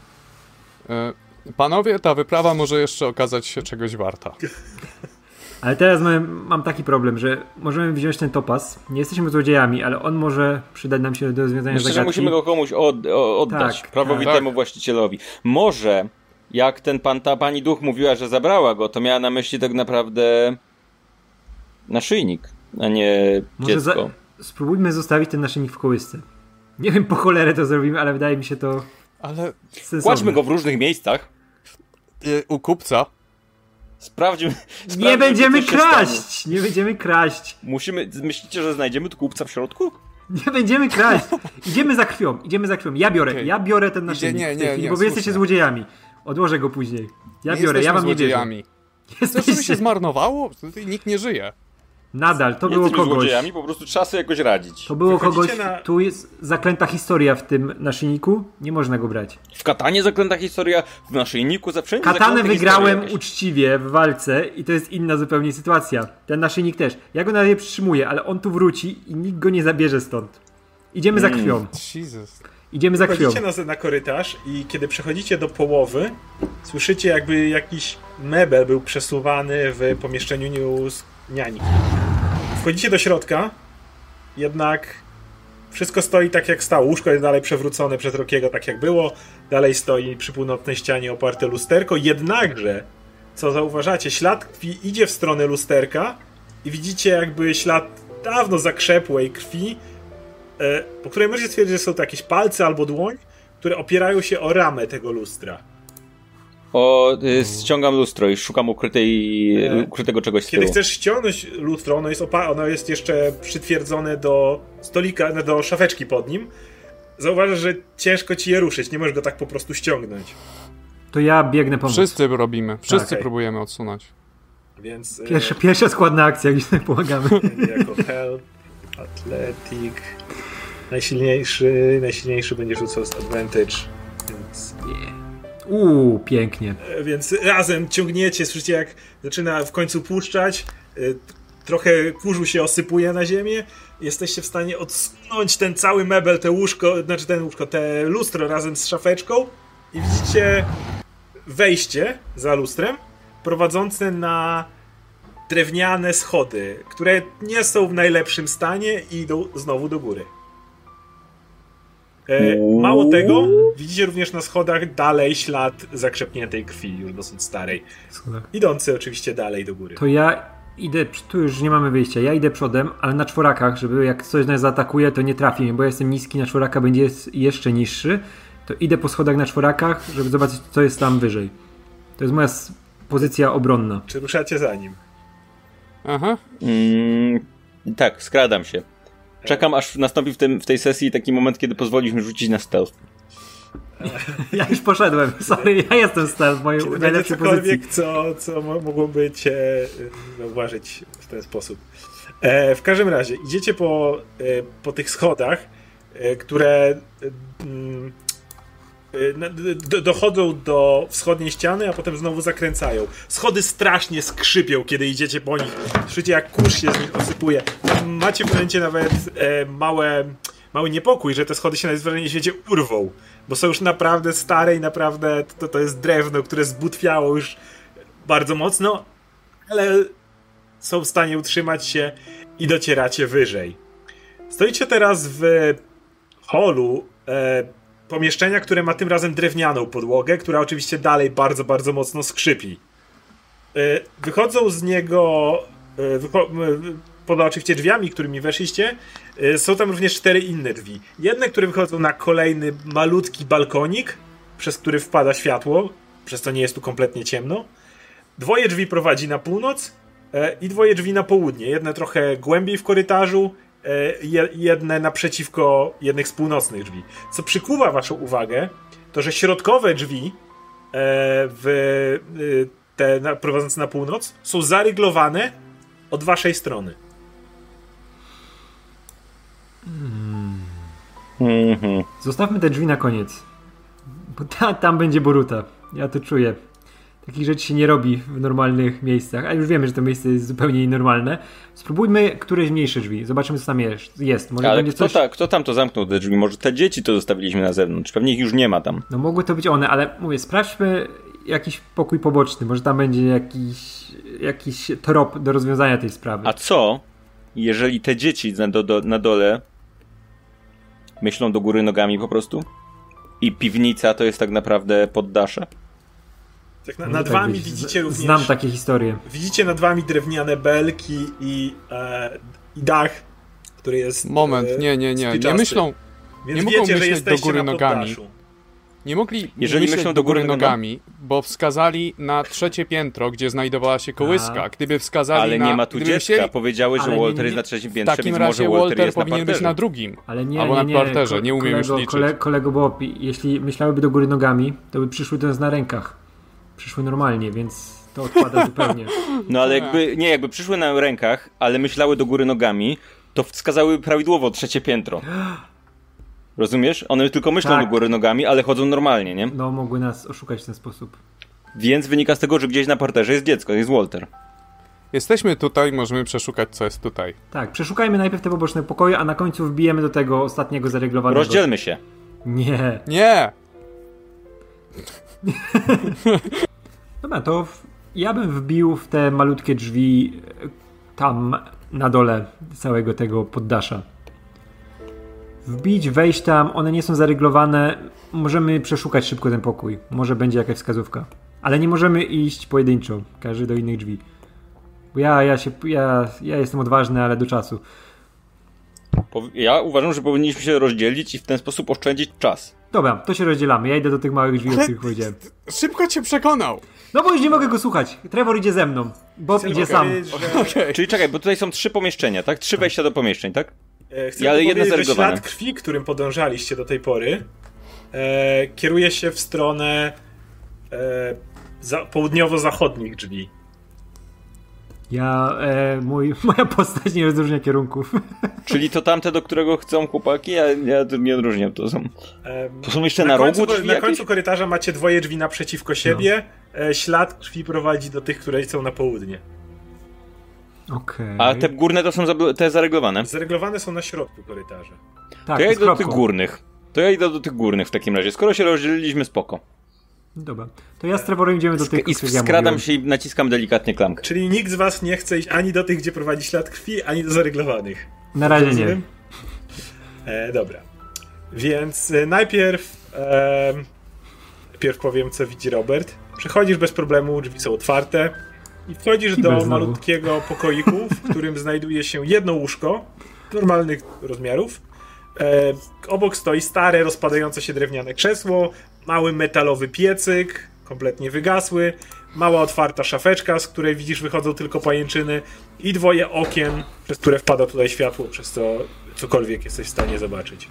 E, Panowie, ta wyprawa może jeszcze okazać się czegoś warta. Ale teraz mam, mam taki problem, że możemy wziąć ten topaz. Nie jesteśmy złodziejami, ale on może przydać nam się do rozwiązania Myślę, że zagadki. musimy go komuś od, o, oddać, Tak, prawowitemu tak. właścicielowi. Może, jak ten pan, ta pani duch mówiła, że zabrała go, to miała na myśli tak naprawdę naszyjnik, a nie Może za... dziecko. spróbujmy zostawić ten naszyjnik w kołysce. Nie wiem po cholerę to zrobimy, ale wydaje mi się to Ale sensowne. Kładźmy go w różnych miejscach, e, u kupca... sprawdźmy... Nie sprawdźmy, będziemy co się stanie. kraść! Nie będziemy kraść! Musimy... Myślicie, że znajdziemy tu kupca w środku? Nie będziemy kraść! Idziemy za krwią, idziemy za krwią. Ja biorę, Okej. ja biorę ten naszyjnik nie, w tej nie, chwili, nie, bo wy słusznie. jesteście złodziejami. Odłożę go później. Ja nie biorę, ja jesteśmy wam nie wierzę. złodziejami. Chcesz, żeby się Jesteście... zmarnowało? Tutaj nikt nie żyje. Nadal, to Nie było jesteśmy kogoś. złodziejami, po prostu trzeba sobie jakoś radzić. To było Wychodzicie kogoś, na- tu jest zaklęta historia w tym naszyjniku, nie można go brać. W katanie zaklęta historia, w naszyjniku, za wszędzie Katanę zaklęte wygrałem historie jakieś. uczciwie w walce i to jest inna zupełnie sytuacja. Ten naszyjnik też. Ja go na razie przytrzymuję, ale on tu wróci i nikt go nie zabierze stąd. Idziemy za krwią. Jesus. Idziemy za krwią. Wchodzicie na, na korytarz i kiedy przechodzicie do połowy, słyszycie jakby jakiś mebel był przesuwany w pomieszczeniu z niani. Wchodzicie do środka, jednak Wszystko stoi tak jak stało. Łóżko jest dalej przewrócone przez Rockiego tak jak było. Dalej stoi przy północnej ścianie oparte lusterko. Jednakże, co zauważacie, ślad krwi idzie w stronę lusterka i widzicie jakby ślad dawno zakrzepłej krwi, po której możecie stwierdzić, że są to jakieś palce albo dłoń, które opierają się o ramę tego lustra. O, y, ściągam lustro i szukam ukrytej, e, ukrytego czegoś z tyłu. Kiedy chcesz ściągnąć lustro, ono jest, opa- ono jest jeszcze przytwierdzone do stolika, do szafeczki pod nim. Zauważasz, że ciężko ci je ruszyć, nie możesz go tak po prostu ściągnąć. To ja biegnę pomóc. Wszyscy robimy, wszyscy okay. próbujemy odsunąć. Więc, Pierwsza, pierwsza składna akcja, gdzie sobie pomagamy. Jako help, athletic. Najsilniejszy, najsilniejszy będzie rzucał z advantage. Więc yeah. Uuu, pięknie. Więc razem ciągniecie, słyszycie jak zaczyna w końcu puszczać. Trochę kurzu się osypuje na ziemię. Jesteście w stanie odsunąć ten cały mebel, te łóżko, znaczy ten łóżko, te lustro razem z szafeczką. I widzicie wejście za lustrem prowadzące na drewniane schody, które nie są w najlepszym stanie i idą znowu do góry. E, mało tego, widzicie również na schodach dalej ślad zakrzepniętej krwi, już dosyć starej. Idący oczywiście dalej do góry. To ja idę, tu już nie mamy wyjścia, ja idę przodem, ale na czworakach, żeby jak coś nas zaatakuje, to nie trafi mnie, bo ja jestem niski, na czworaka będzie jeszcze niższy. To idę po schodach na czworakach, żeby zobaczyć, co jest tam wyżej. To jest moja pozycja obronna. Czy ruszacie za nim? Aha. Mm, tak, skradam się. Czekam, aż nastąpi w, tym, w tej sesji taki moment, kiedy pozwolisz mi rzucić na stealth. Ja już poszedłem, sorry, ja jestem stealth w mojej najlepszej pozycji. Co, co mogłoby cię zauważyć w ten sposób. E, w każdym razie, idziecie po, e, po tych schodach, e, które e, dochodzą do wschodniej ściany, a potem znowu zakręcają. Schody strasznie skrzypią, kiedy idziecie po nich. Słyszycie, jak kurz się z nich osypuje. Macie w momencie nawet e, małe, mały niepokój, że te schody się najzwyczajniej w świecie urwą, bo są już naprawdę stare i naprawdę to, to jest drewno, które zbutwiało już bardzo mocno, ale są w stanie utrzymać się i docieracie wyżej. Stoicie teraz w holu e, pomieszczenia, które ma tym razem drewnianą podłogę, która oczywiście dalej bardzo, bardzo mocno skrzypi. E, wychodzą z niego e, wycho- e, poza oczywiście drzwiami, którymi weszliście, e, są tam również cztery inne drzwi. Jedne, które wychodzą na kolejny malutki balkonik, przez który wpada światło, przez co nie jest tu kompletnie ciemno. Dwoje drzwi prowadzi na północ e, i dwoje drzwi na południe. Jedne trochę głębiej w korytarzu, jedne naprzeciwko jednych z północnych drzwi. Co przykuwa waszą uwagę, to że środkowe drzwi w te prowadzące na północ są zaryglowane od waszej strony. Hmm. Zostawmy te drzwi na koniec, bo ta, tam będzie Boruta. Ja to czuję. Takich rzeczy się nie robi w normalnych miejscach, a już wiemy, że to miejsce jest zupełnie nienormalne. Spróbujmy któreś mniejsze drzwi, zobaczymy, co tam jest. Może ale będzie kto, coś... ta, kto tam to zamknął te drzwi? Może te dzieci to zostawiliśmy na zewnątrz, pewnie ich już nie ma tam. No mogły to być one, ale mówię, sprawdźmy jakiś pokój poboczny, może tam będzie jakiś, jakiś trop do rozwiązania tej sprawy. A co, jeżeli te dzieci na, do, do, na dole myślą do góry nogami po prostu? I piwnica to jest tak naprawdę poddasze? Tak na, nad wami widzicie również... Znam takie historie. Widzicie nad wami drewniane belki i, e, i dach, który jest... Moment, e, nie, nie, nie. spiczasty. Nie myślą... Więc nie wiecie, mogą że myśleć jesteście do góry na nogami. poddaszu. Nie mogli Jeżeli myśleć myślą do góry nogami, nogami, bo wskazali na trzecie piętro, gdzie znajdowała się kołyska. A. Gdyby wskazali Ale na... nie ma tu dziecka. Chcieli... Powiedziały, że Ale Walter nie, nie, jest na trzecim W piętrze, takim więc razie może Walter, Walter jest powinien na być parterze. na drugim. Ale nie, Albo nie, na nie, parterze, ko- nie umiem kolego, już liczyć. Kole, kolego Bob, jeśli myślałyby do góry nogami, to by przyszły do nas na rękach. Przyszły normalnie, więc to odpada zupełnie. No ale jakby, nie, jakby przyszły na rękach, ale myślały do góry nogami, to wskazały prawidłowo trzecie piętro. Rozumiesz? One tylko myślą Tak. do góry nogami, ale chodzą normalnie, nie? No, mogły nas oszukać w ten sposób. Więc wynika z tego, że gdzieś na parterze jest dziecko, jest Walter. Jesteśmy tutaj, możemy przeszukać, co jest tutaj. Tak, przeszukajmy najpierw te poboczne pokoje, a na końcu wbijemy do tego ostatniego zareglowanego. Rozdzielmy się. Nie. Nie! Dobra, to w... ja bym wbił w te malutkie drzwi tam na dole całego tego poddasza. wbić, wejść tam, one nie są zaryglowane, możemy przeszukać szybko ten pokój, może będzie jakaś wskazówka, ale nie możemy iść pojedynczo, każdy do innych drzwi. Bo ja, ja się, ja, ja jestem odważny, ale do czasu. Ja uważam, że powinniśmy się rozdzielić i w ten sposób oszczędzić czas. Dobra, to się rozdzielamy, ja idę do tych małych drzwi, o których powiedziałem. Szybko cię przekonał. No bo już nie mogę go słuchać, Trevor idzie ze mną, Bob Chcę idzie sam. że... Okay. Czyli czekaj, bo tutaj są trzy pomieszczenia, tak? Trzy wejścia do pomieszczeń, tak? Chcę Ja, ale jedno powiedzieć, że zarygowane. ślad krwi, którym podążaliście do tej pory, e, kieruje się w stronę e, za, południowo-zachodnich drzwi. Ja, e, mój, moja postać nie rozróżnia kierunków. Czyli to tamte, do którego chcą chłopaki? Ja, ja to nie odróżniam, to są... E, To są jeszcze na, na, końcu, rogu drzwi na jakieś? końcu korytarza macie dwoje drzwi naprzeciwko siebie. No. E, ślad krwi prowadzi do tych, które są na południe. Okej. A te górne to są za- te zareglowane? Zareglowane są na środku korytarza. Tak, To ja z idę do tych kropką. górnych. To ja idę do tych górnych w takim razie. Skoro się rozdzieliliśmy, spoko. Dobra, to ja z Trevorem idziemy do tych, I których ja skradam mówiłem. się i naciskam delikatnie klamkę. Czyli nikt z was nie chce iść ani do tych, gdzie prowadzi ślad krwi, ani do zareglowanych. Na razie nie. Rozumiem? E, dobra. Więc e, najpierw e, najpierw powiem, co widzi Robert. Przechodzisz bez problemu, drzwi są otwarte i wchodzisz Kibel do znowu. malutkiego pokoiku, w którym znajduje się jedno łóżko normalnych rozmiarów. E, obok stoi stare, rozpadające się drewniane krzesło, mały metalowy piecyk, kompletnie wygasły, mała otwarta szafeczka, z której widzisz wychodzą tylko pajęczyny i dwoje okien, przez które wpada tutaj światło, przez co cokolwiek jesteś w stanie zobaczyć.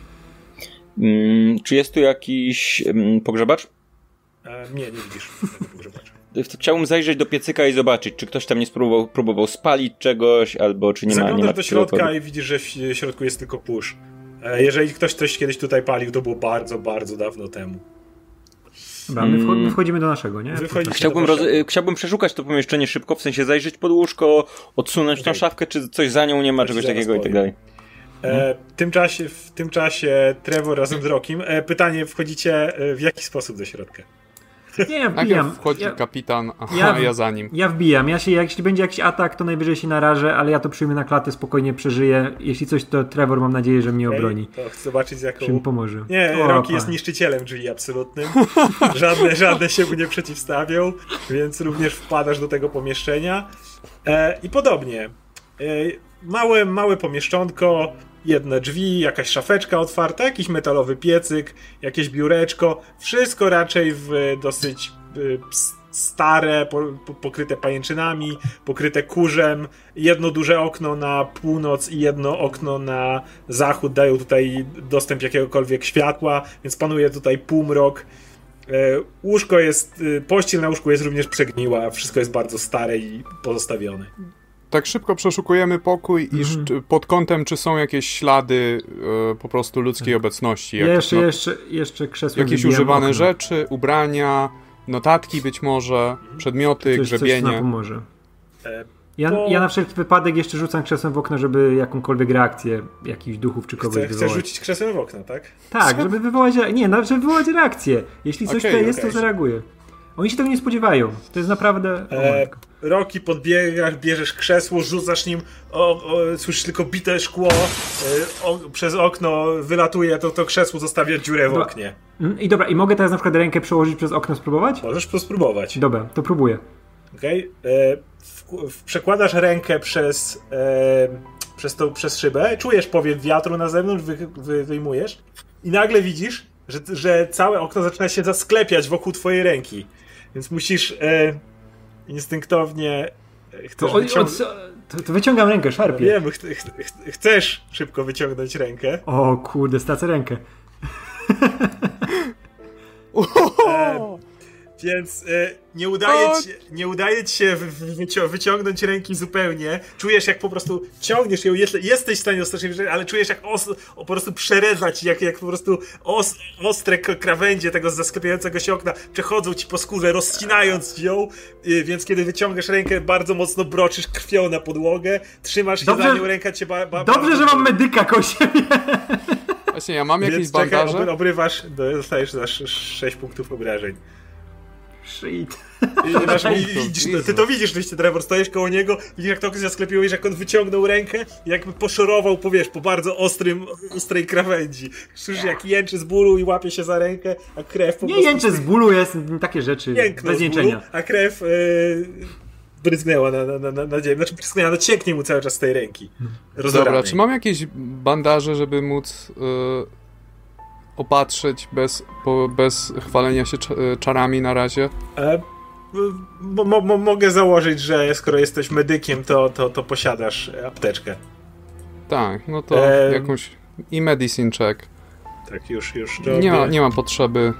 Mm, czy jest tu jakiś mm, pogrzebacz? E, nie, nie widzisz tego pogrzebacza. Chciałbym zajrzeć do piecyka i zobaczyć, czy ktoś tam nie spróbował próbował spalić czegoś, albo czy nie ma... nie Zaglądasz ma do środka czegokolwiek. i widzisz, że w środku jest tylko kurz. E, jeżeli ktoś coś kiedyś tutaj palił, to było bardzo, bardzo dawno temu. Dobra, my, wcho- my wchodzimy do naszego, nie? Wy wchodzicie Chciałbym, do roz... waszego. Chciałbym przeszukać to pomieszczenie szybko, w sensie zajrzeć pod łóżko, odsunąć Okej. tą szafkę, czy coś za nią nie ma, To ci czegoś zaraz takiego i tak powiem. dalej. E, w, tym czasie, w tym czasie Trevor razem z Rokim. E, pytanie, wchodzicie e, w jaki sposób do środka? Nie, ja wbijam. Najpierw wchodzi Ja, kapitan, a ja- ja, ja za nim. ja wbijam. Ja się, jak jeśli będzie jakiś atak, to najwyżej się narażę, ale ja to przyjmę na klatę, spokojnie przeżyję. Jeśli coś, to Trevor mam nadzieję, że mnie Okej, obroni. To chcę zobaczyć z jaką... Że mi pomoże. Nie, O, Rocky pan. jest niszczycielem drzwi absolutnym. Żadne, żadne się mu nie przeciwstawią, więc również wpadasz do tego pomieszczenia. E, I podobnie. E, małe, małe pomieszczonko, jedne drzwi, jakaś szafeczka otwarta, jakiś metalowy piecyk, jakieś biureczko. Wszystko raczej w dosyć e, s- stare, po, po, pokryte pajęczynami, pokryte kurzem. Jedno duże okno na północ i jedno okno na zachód dają tutaj dostęp jakiegokolwiek światła, więc panuje tutaj półmrok. E, łóżko jest, e, pościel na łóżku jest również przegniła, wszystko jest bardzo stare i pozostawione. Tak szybko przeszukujemy pokój i Mhm. szczy- pod kątem, czy są jakieś ślady e, po prostu ludzkiej obecności. Ja Jak, jeszcze, no, jeszcze, jeszcze krzesłem jakieś wybijam używane okno. rzeczy, ubrania, notatki być może, przedmioty, Coś, coś nam grzebienie. pomoże. E, Ja, To- ja na wszelki wypadek jeszcze rzucam krzesłem w okno, żeby jakąkolwiek reakcję jakichś duchów czy kogoś Chcę, chcesz wywołać. rzucić krzesłem w okno, tak? Tak, żeby wywołać, nie, nawet żeby wywołać reakcję. Jeśli coś Okej, tutaj jest, okej. to zareaguje. Oni się tego nie spodziewają. To jest naprawdę... O, E, matko. Rocky, podbiegasz, bierzesz krzesło, rzucasz nim, o, o, słyszysz tylko bite szkło, e, o, przez okno wylatuje, to, to krzesło zostawia dziurę w Dobra. oknie. Mm, I dobra, i mogę teraz na przykład rękę przełożyć przez okno, spróbować? Możesz to spróbować. Dobra, to próbuję. Okay? E, w, w, przekładasz rękę przez, e, przez, tą, przez szybę, czujesz powiew wiatru na zewnątrz, wy, wy, wyjmujesz i nagle widzisz, że, że całe okno zaczyna się zasklepiać wokół twojej ręki. Więc musisz e, instynktownie e, chcesz To, od, wyciągnąć... od, to, to wyciągam rękę, szarpię. Wiem, ch ch ch chcesz szybko wyciągnąć rękę. O kurde, stracę rękę. E, więc e, nie, udaje ci, nie udaje ci się wy, wy, wyciągnąć ręki zupełnie. Czujesz, jak po prostu ciągniesz ją, jest, jesteś w stanie ostatecznie, ale czujesz, jak os, o, po prostu przerezać, jak, jak po prostu os, ostre krawędzie tego zasklepiającego się okna przechodzą ci po skórze, rozcinając ją. E, więc kiedy wyciągasz rękę, bardzo mocno broczysz krwią na podłogę, trzymasz się Dobrze- za nią, ręka cię ba, ba, Dobrze, bardzo że mam boli. medyka koło siebie. Właśnie, ja mam jakieś Więc czekaj, bandaże. obry- obrywasz, dostajesz za sześć punktów obrażeń. Shit. I, masz, i, widzisz, ty to widzisz, oczywiście, Trevor, stoisz koło niego, widzisz, jak to okazja sklepiłeś, jak on wyciągnął rękę i jakby poszorował, powiesz, po bardzo ostrym, ostrej krawędzi. Słyszysz, jak jęczy z bólu i łapie się za rękę, a krew po Nie prostu... jęczę z bólu, jest takie rzeczy, bez jęczenia. A krew yy, bryzgnęła na, na, na, na ziemię, znaczy bryzgnęła, no cieknie mu cały czas z tej ręki. Rozoranej. Dobra, czy mam jakieś bandaże, żeby móc yy, opatrzyć bez, po, bez chwalenia się czarami na razie? E, Bo, mo, mo, mogę założyć, że skoro jesteś medykiem, to, to, to posiadasz apteczkę. Tak, no to e... jakąś... I medicine check. Tak, już, już. Nie ma, nie ma potrzeby.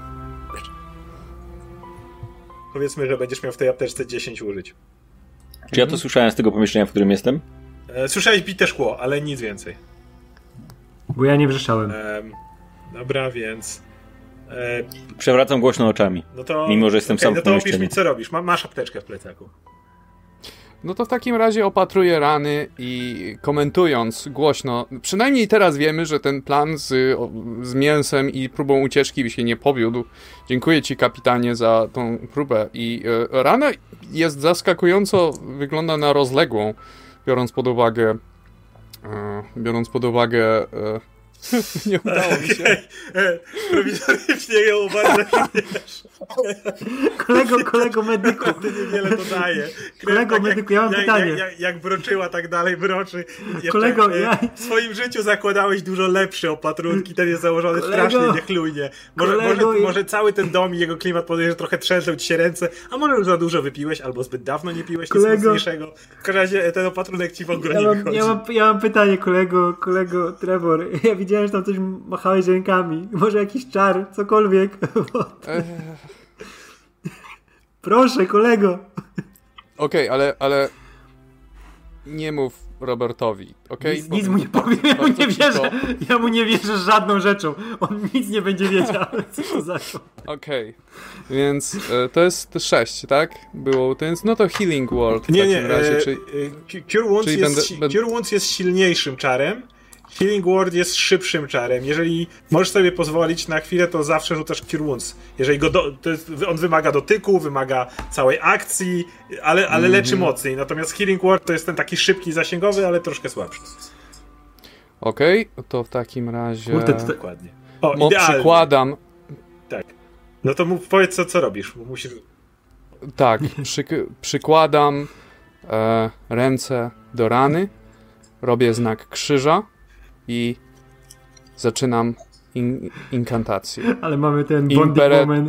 Powiedzmy, że będziesz miał w tej apteczce dziesięć użyć. Czy ja to słyszałem z tego pomieszczenia, w którym jestem? E, słyszałeś bite szkło, ale nic więcej. Bo ja nie wrzeszczałem. E, dobra, więc... E, Przewracam głośno oczami, no to, mimo że jestem okay, sam w pomieszczeniu. No to opisz mi, co robisz. Ma, masz apteczkę w plecaku. No to w takim razie opatruję rany i komentując głośno, przynajmniej teraz wiemy, że ten plan z, z mięsem i próbą ucieczki się nie powiódł. Dziękuję ci, kapitanie, za tą próbę. I e, rana jest zaskakująco, wygląda na rozległą, biorąc pod uwagę e, biorąc pod uwagę e, nie udało mi się. Prowizorycznie ją bardzo wiesz. Kolego, kolego medyku. To niewiele to daje. Kolego tak medyku, jak, ja mam jak, pytanie. Jak, jak, jak broczyła, tak dalej broczy. Jeszcze, kolego, e, ja... w swoim życiu zakładałeś dużo lepsze opatrunki, ten jest założony kolego, strasznie niechlujnie. Może, kolego, może, ja... może cały ten dom i jego klimat powoduje, że trochę trzęsą ci się ręce, a może już za dużo wypiłeś, albo zbyt dawno nie piłeś nic kolego, mocniejszego. W każdym razie ten opatrunek ci w ogóle ja nie mam, wychodzi. Ja mam, ja mam pytanie, kolego, kolego Trevor. Ja widziałem, że tam coś machałeś rękami. Może jakiś czar, cokolwiek. Proszę, kolego. Okej, okay, ale, ale nie mów Robertowi, okej? Okay? Nic, nic mu nie powiem, ja mu nie wierzę. Ja mu nie wierzę żadną rzeczą. On nic nie będzie wiedział. Co to za to? Okej, okay. Więc e, to jest sześć, tak? Było, to jest, no to Healing Word w nie, takim nie, razie. E, czyli, Cure Wounds, czyli jest, będę, będę... Cure Wounds jest silniejszym czarem. Healing Word jest szybszym czarem. Jeżeli możesz sobie pozwolić na chwilę, to zawsze rzucasz Cure Wounds. Jeżeli go do, to jest, on wymaga dotyku, wymaga całej akcji, ale, ale mm-hmm. leczy mocniej. Natomiast Healing Word to jest ten taki szybki, zasięgowy, ale troszkę słabszy. Okej, okay, to w takim razie... Kurde, to... Dokładnie. O, Mo, przykładam... Tak. No to mów, powiedz, co, co robisz, bo musisz... Tak, przyk przykładam e, ręce do rany, robię znak krzyża i zaczynam in inkantację. Ale mamy ten bonding Imperet... moment.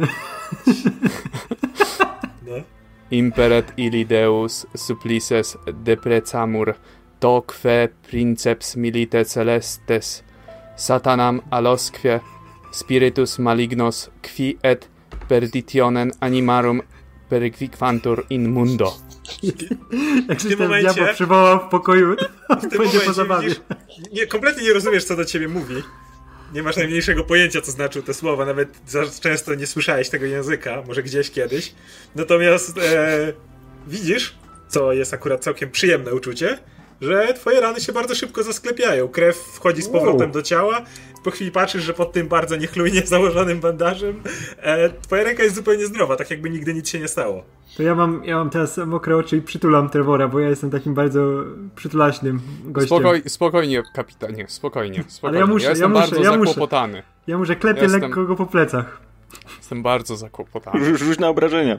No. Imperet illideus supplices deprecamur toque princeps milite celestes satanam alosque spiritus malignos qui et perditionem animarum perquiquantur in mundo. Jak się ten momencie, diabeł przywołał w pokoju, to będzie momencie, po zabawie. Widzisz, nie, kompletnie nie rozumiesz, co do ciebie mówi. Nie masz najmniejszego pojęcia, co znaczą te słowa. Nawet za często nie słyszałeś tego języka. Może gdzieś kiedyś. Natomiast e, widzisz, co jest akurat całkiem przyjemne uczucie, że twoje rany się bardzo szybko zasklepiają. Krew wchodzi z powrotem wow. do ciała. Po chwili patrzysz, że pod tym bardzo niechlujnie założonym bandażem e, twoja ręka jest zupełnie zdrowa, tak jakby nigdy nic się nie stało. To ja mam, ja mam teraz mokre oczy i przytulam Trevora, bo ja jestem takim bardzo przytulaśnym gościem. Spokoj, spokojnie, kapitanie, spokojnie, spokojnie. Ale ja muszę, ja jestem ja muszę, bardzo ja zakłopotany. Muszę. Ja muszę klepię jestem, lekko go po plecach. Jestem bardzo zakłopotany. Rzuć na obrażenia.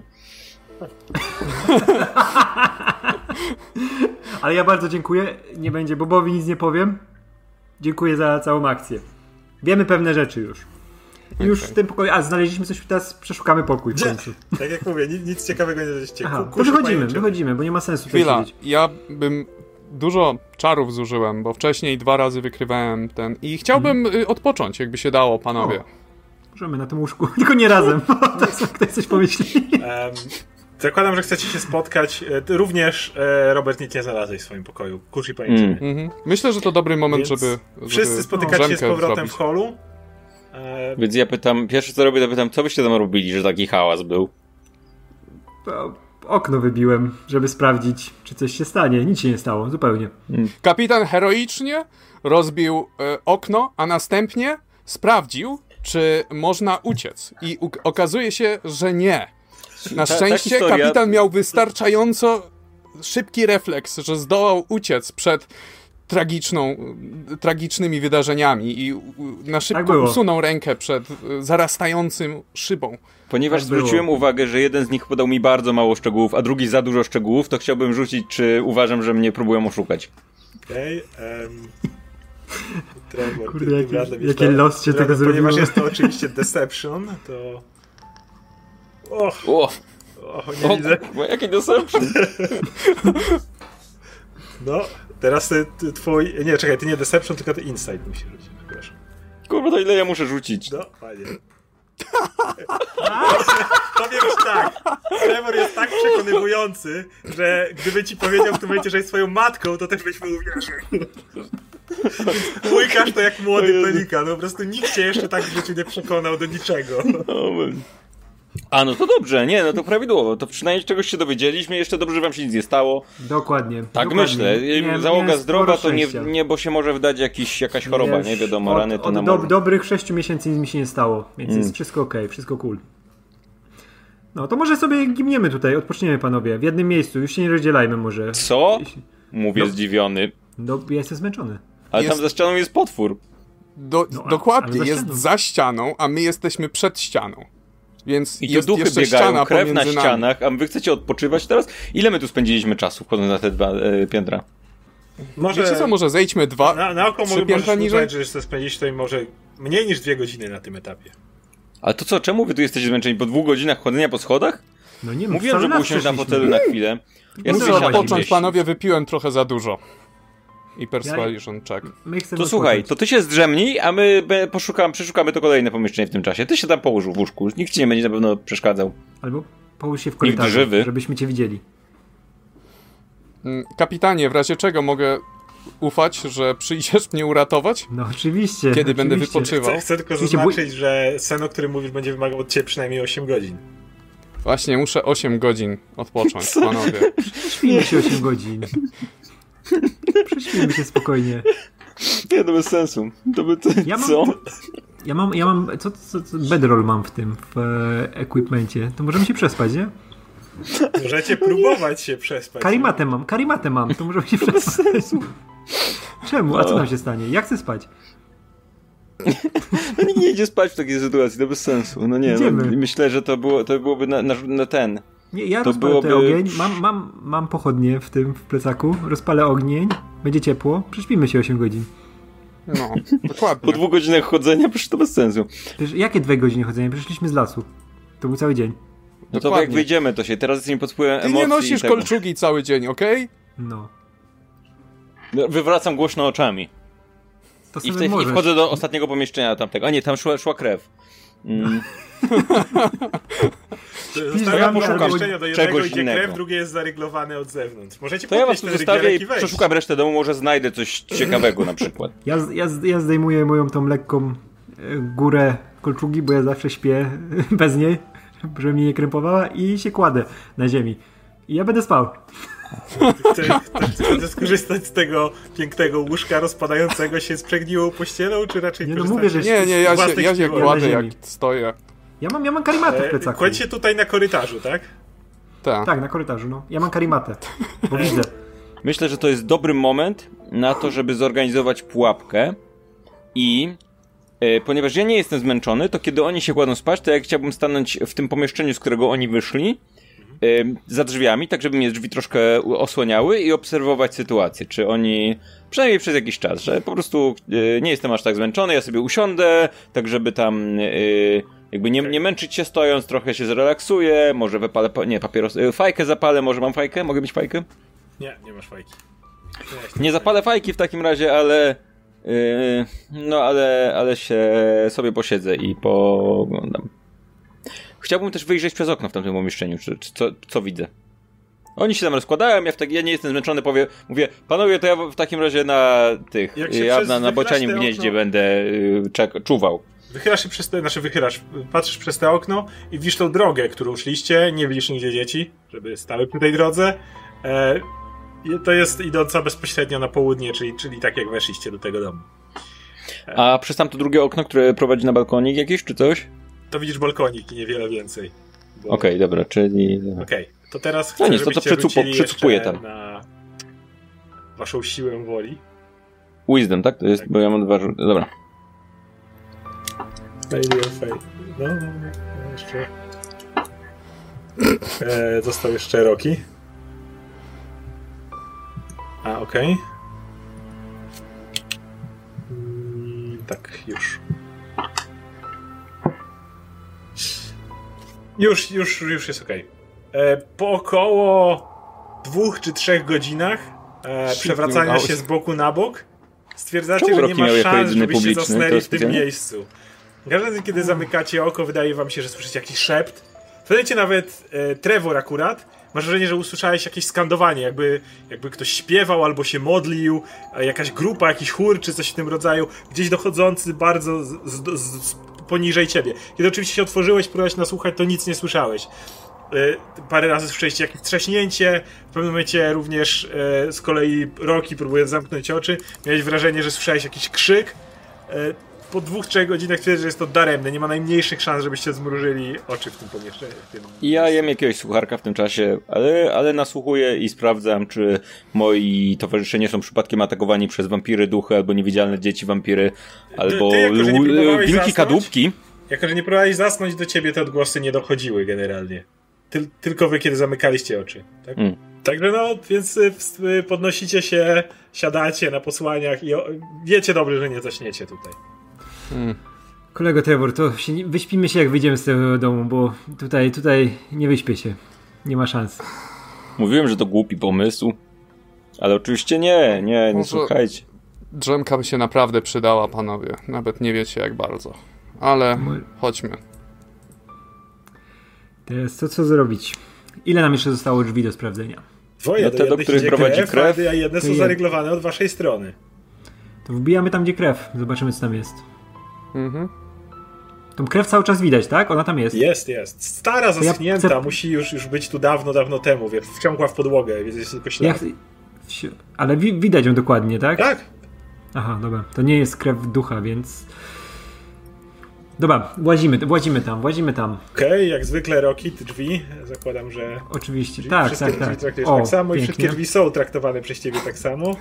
Ale ja bardzo dziękuję. Nie będzie Bobowi, nic nie powiem. Dziękuję za całą akcję. Wiemy pewne rzeczy już. Okay. Już w tym pokoju. A, znaleźliśmy coś, teraz przeszukamy pokój w końcu. Tak jak mówię, nic, nic ciekawego nie znaleźliście. Aha, to wychodzimy, wychodzimy, bo nie ma sensu tutaj Chwila, siedzieć. ja bym dużo czarów zużyłem, bo wcześniej dwa razy wykrywałem ten i chciałbym hmm. odpocząć, jakby się dało, panowie. O, możemy na tym łóżku, tylko nie razem, bo to jest, ktoś coś pomyśli. Um, zakładam, że chcecie się spotkać. Ty również, e, Robert, nic nie znalazłeś w swoim pokoju. Kurz i pojęcie. Mm. Mm-hmm. Myślę, że to dobry moment, żeby, żeby wszyscy spotykacie się z powrotem zrobić. w holu. E... Więc ja pytam, pierwsze co robię, to pytam, co byście tam robili, że taki hałas był? To okno wybiłem, żeby sprawdzić, czy coś się stanie. Nic się nie stało, zupełnie. Mm. Kapitan heroicznie rozbił e, okno, a następnie sprawdził, czy można uciec. I u- okazuje się, że nie. Na ta, szczęście ta historia... kapitan miał wystarczająco szybki refleks, że zdołał uciec przed tragiczną, tragicznymi wydarzeniami i na szybko tak usunął rękę przed zarastającym szybą. Ponieważ tak zwróciłem było. uwagę, że jeden z nich podał mi bardzo mało szczegółów, a drugi za dużo szczegółów, to chciałbym rzucić, czy uważam, że mnie próbują oszukać. Okej, okay, um... Trevor, Kurde, ty, jakie, razem jakie to, los cię tego zrobiło. Ponieważ jest to oczywiście Deception, to... Och, O, och nie o widzę. kurwa, jaki deception. No, teraz ty, ty, twój... Nie, czekaj, ty nie Deception, tylko ty Insight musisz rzucić, przepraszam. Kurwa, to ile ja muszę rzucić? No, fajnie. Powiem ci tak, Trevor jest tak przekonywujący, że gdyby ci powiedział w tym momencie, że jest swoją matką, to też byś mu uwierzył. Łykasz to jak młody pelikan, no po prostu nikt cię jeszcze tak w życiu nie przekonał do niczego. A, no to dobrze, nie, no to prawidłowo, to przynajmniej czegoś się dowiedzieliśmy, jeszcze dobrze, że wam się nic nie stało. Dokładnie. Tak dokładnie. myślę, Nie, załoga nie, zdrowa to nie, szczęścia. nie, bo się może wdać jakiś, jakaś choroba, Wiesz, nie wiadomo, od, rany to od na do, morzu. dobrych sześciu miesięcy nic mi się nie stało, więc Mm. jest wszystko okej, okay, wszystko cool. No to może sobie gimniemy tutaj, odpoczniemy panowie, w jednym miejscu, już się nie rozdzielajmy może. Co? Mówię No. zdziwiony. No, ja jestem zmęczony. Ale Jest- tam za ścianą jest potwór. Do, No, a- dokładnie, ale za jest ścianą. za ścianą, a my jesteśmy przed ścianą. Więc I te jest duchy jeszcze biegają, ściana krew na pomiędzy nami. ścianach, a wy chcecie odpoczywać teraz? Ile my tu spędziliśmy czasu wchodząc na te dwa e, piętra? Może, Wiecie co, może zejdźmy dwa, na, na oko trzy może piętra możesz niżej? uznać, że chcesz spędzić tutaj może mniej niż dwie godziny na tym etapie. Ale to co, czemu wy tu jesteście zmęczeni? Po dwóch godzinach chodzenia po schodach? No nie Mówiłem, cały żeby raz usiąść na przeszliśmy. fotelu na chwilę. Ja No sobie dobra, siadam Odpocząć, gdzieś. panowie, wypiłem trochę za dużo. I persuasion check. My chcemy To słuchaj, odpocząć. to ty się zdrzemnij, a my be- poszukam, przeszukamy to kolejne pomieszczenie w tym czasie. Ty się tam połóż w łóżku, nikt ci nie będzie na pewno przeszkadzał. Albo połóż się w korytarzu, żywy. żebyśmy cię widzieli. Mm, Kapitanie, w razie czego mogę ufać, że przyjdziesz mnie uratować? No oczywiście. Kiedy będę oczywiście. wypoczywał? Chcę, chcę tylko Oczywiście, zaznaczyć, że sen, o którym mówisz, będzie wymagał od ciebie przynajmniej osiem godzin. Właśnie, muszę osiem godzin odpocząć, panowie. Prześpijmy się osiem godzin. Prześpijmy się spokojnie. Nie, to bez sensu. To by to, Ja mam- co? Ja mam, ja mam, co, co, co bedroll mam w tym, w e, equipmencie. To możemy się przespać, nie? Możecie próbować się przespać. Karimatę mam, karimatę mam, to możemy się przespać. Czemu? A co nam się stanie? Ja chcę spać. No nikt nie idzie spać w takiej sytuacji, to bez sensu. No nie, no, Idziemy. myślę, że to, było, to byłoby na, na, na ten. Nie, ja To rozpalę byłoby- ten ogień, mam, mam, mam pochodnie w tym, w plecaku, rozpalę ogień, będzie ciepło, prześpimy się osiem godzin. No, Po dokładnie. dwóch godzinach chodzenia, przecież to bez sensu. Przecież jakie dwie godziny chodzenia? Przyszliśmy z lasu. To był cały dzień. No to Dokładnie. jak wyjdziemy, to się teraz jesteśmy pod wpływem Ty emocji. nie nosisz i tego. kolczugi cały dzień, okej? No. No, wywracam głośno oczami. To I, sobie w tej, I możesz. wchodzę do ostatniego pomieszczenia tamtego. A nie, tam szła, szła krew. Mm. Zostawiam ja ja poszukam pomieszczenia do jednego czegoś idzie innego. krew, drugie jest zaryglowane od zewnątrz. Możecie To ja was podnieść tu ten zostawię rygielek i i wejść. przeszukam resztę domu, może znajdę coś ciekawego na przykład. Ja, ja, ja zdejmuję moją tą lekką e, górę kolczugi, bo ja zawsze śpię bez niej, żeby mnie nie krępowała i się kładę na ziemi. I ja będę spał. Chcę, chcę, chcę skorzystać z tego pięknego łóżka rozpadającego się z przegniłą pościelą, czy raczej Nie, no korzystać mówię, że Nie, nie, ja się, własnej ja się śpiwory? kładę na jak ziemi. stoję. Ja mam, ja mam karimatę w E, plecaku. Kładźcie tutaj na korytarzu, tak? Tak. Tak, na korytarzu, no. Ja mam karimatę, bo widzę. Myślę, że to jest dobry moment na to, żeby zorganizować pułapkę i e, ponieważ ja nie jestem zmęczony, to kiedy oni się kładą spać, to ja chciałbym stanąć w tym pomieszczeniu, z którego oni wyszli, e, za drzwiami, tak żeby mnie drzwi troszkę osłaniały i obserwować sytuację, czy oni, przynajmniej przez jakiś czas, że po prostu e, nie jestem aż tak zmęczony, ja sobie usiądę, tak żeby tam e, jakby nie, nie męczyć się stojąc, trochę się zrelaksuję, może wypalę, pa- nie, papieros, e, fajkę zapalę, może mam fajkę? Mogę mieć fajkę? Nie, nie masz fajki. Nie zapalę fajki w takim razie, ale yy, no ale, ale się sobie posiedzę i pooglądam. Chciałbym też wyjrzeć przez okno w tamtym pomieszczeniu, czy, czy co, co widzę. Oni się tam rozkładają, ja, w tak, ja nie jestem zmęczony, powie, mówię, panowie, to ja w takim razie na tych, Jak się ja przez- na, na wychylasz bocianim te gnieździe okno- będę yy, czek- czuwał. Wychylasz się przez te, znaczy wychylasz, patrzysz przez te okno i widzisz tą drogę, którą szliście, nie widzisz nigdzie dzieci, żeby stały przy tej drodze. E, i to jest idąca bezpośrednio na południe, czyli, czyli tak jak weszliście do tego domu. A przez tamto drugie okno, które prowadzi na balkonik jakiś, czy coś? To widzisz balkonik i niewiele więcej. Okej, okay, dobra, czyli... Okej, okay, to teraz chcę, no nic, to to przycupu, przycupuję tam. Na waszą siłę woli. Wisdom, tak? To jest, tak. Bo ja mam dwa... Dobra. Failure, fail. No, no, no, jeszcze... E, został jeszcze Rocky. A, okej. Okay. Mm, tak, już. Już, już, już jest okej. Okay. Po około dwóch czy trzech godzinach e, przewracania się z boku na bok stwierdzacie, Czemu że nie ma szans, żebyście zasnęli w tym widziane? miejscu. Każdy razie, kiedy zamykacie oko, wydaje wam się, że słyszycie jakiś szept. Wtedy nawet e, Trevor akurat masz wrażenie, że usłyszałeś jakieś skandowanie, jakby, jakby ktoś śpiewał albo się modlił, jakaś grupa, jakiś chór czy coś w tym rodzaju, gdzieś dochodzący bardzo z, z, z, poniżej ciebie. Kiedy oczywiście się otworzyłeś, próbowałeś nasłuchać, to nic nie słyszałeś. E, parę razy słyszeliście jakieś trzaśnięcie, w pewnym momencie również e, z kolei Rocky, próbując zamknąć oczy, miałeś wrażenie, że słyszałeś jakiś krzyk. E, po dwóch, trzech godzinach twierdzę, że jest to daremne. Nie ma najmniejszych szans, żebyście zmrużyli oczy w tym pomieszczeniu. W tym... Ja jem jakiegoś sucharka w tym czasie, ale, ale nasłuchuję i sprawdzam, czy moi towarzysze nie są przypadkiem atakowani przez wampiry, duchy, albo niewidzialne dzieci wampiry, albo ty, jako, wilki zasnąć, kadłubki. Jako, że nie próbowałeś zasnąć, do ciebie te odgłosy nie dochodziły generalnie. Ty, tylko wy, kiedy zamykaliście oczy. Tak? Mm. Także no, więc podnosicie się, siadacie na posłaniach i wiecie dobrze, że nie zaśniecie tutaj. Hmm. Kolego Trevor, to się nie, wyśpimy się jak wyjdziemy z tego domu, bo tutaj, tutaj nie wyśpię się. Nie ma szans. Mówiłem, że to głupi pomysł. Ale oczywiście nie, nie, nie Może słuchajcie. Drzemka by się naprawdę przydała, panowie. Nawet nie wiecie jak bardzo. Ale Mój... chodźmy. Teraz to co zrobić? Ile nam jeszcze zostało drzwi do sprawdzenia? Dwoje, no te, do których prowadzi krew, krew. A jedne są zaryglowane od waszej strony. To wbijamy tam, gdzie krew. Zobaczymy, co tam jest. Mhm. Tą krew cały czas widać, tak? Ona tam jest. Jest, jest. Stara, zaschnięta. Ja... Musi już, już być tu dawno, dawno temu. Wciągła w podłogę, więc jest tylko ślad. Ja... Ale wi- widać ją dokładnie, tak? Tak. Aha, dobra. To nie jest krew ducha, więc... Dobra, włazimy, włazimy tam, włazimy tam. Okej, okay, jak zwykle Rocky, drzwi. Zakładam, że... Oczywiście, drzwi, tak, wszystkie tak, drzwi tak. traktujesz O, tak samo pięknie. I wszystkie drzwi są traktowane przez ciebie tak samo.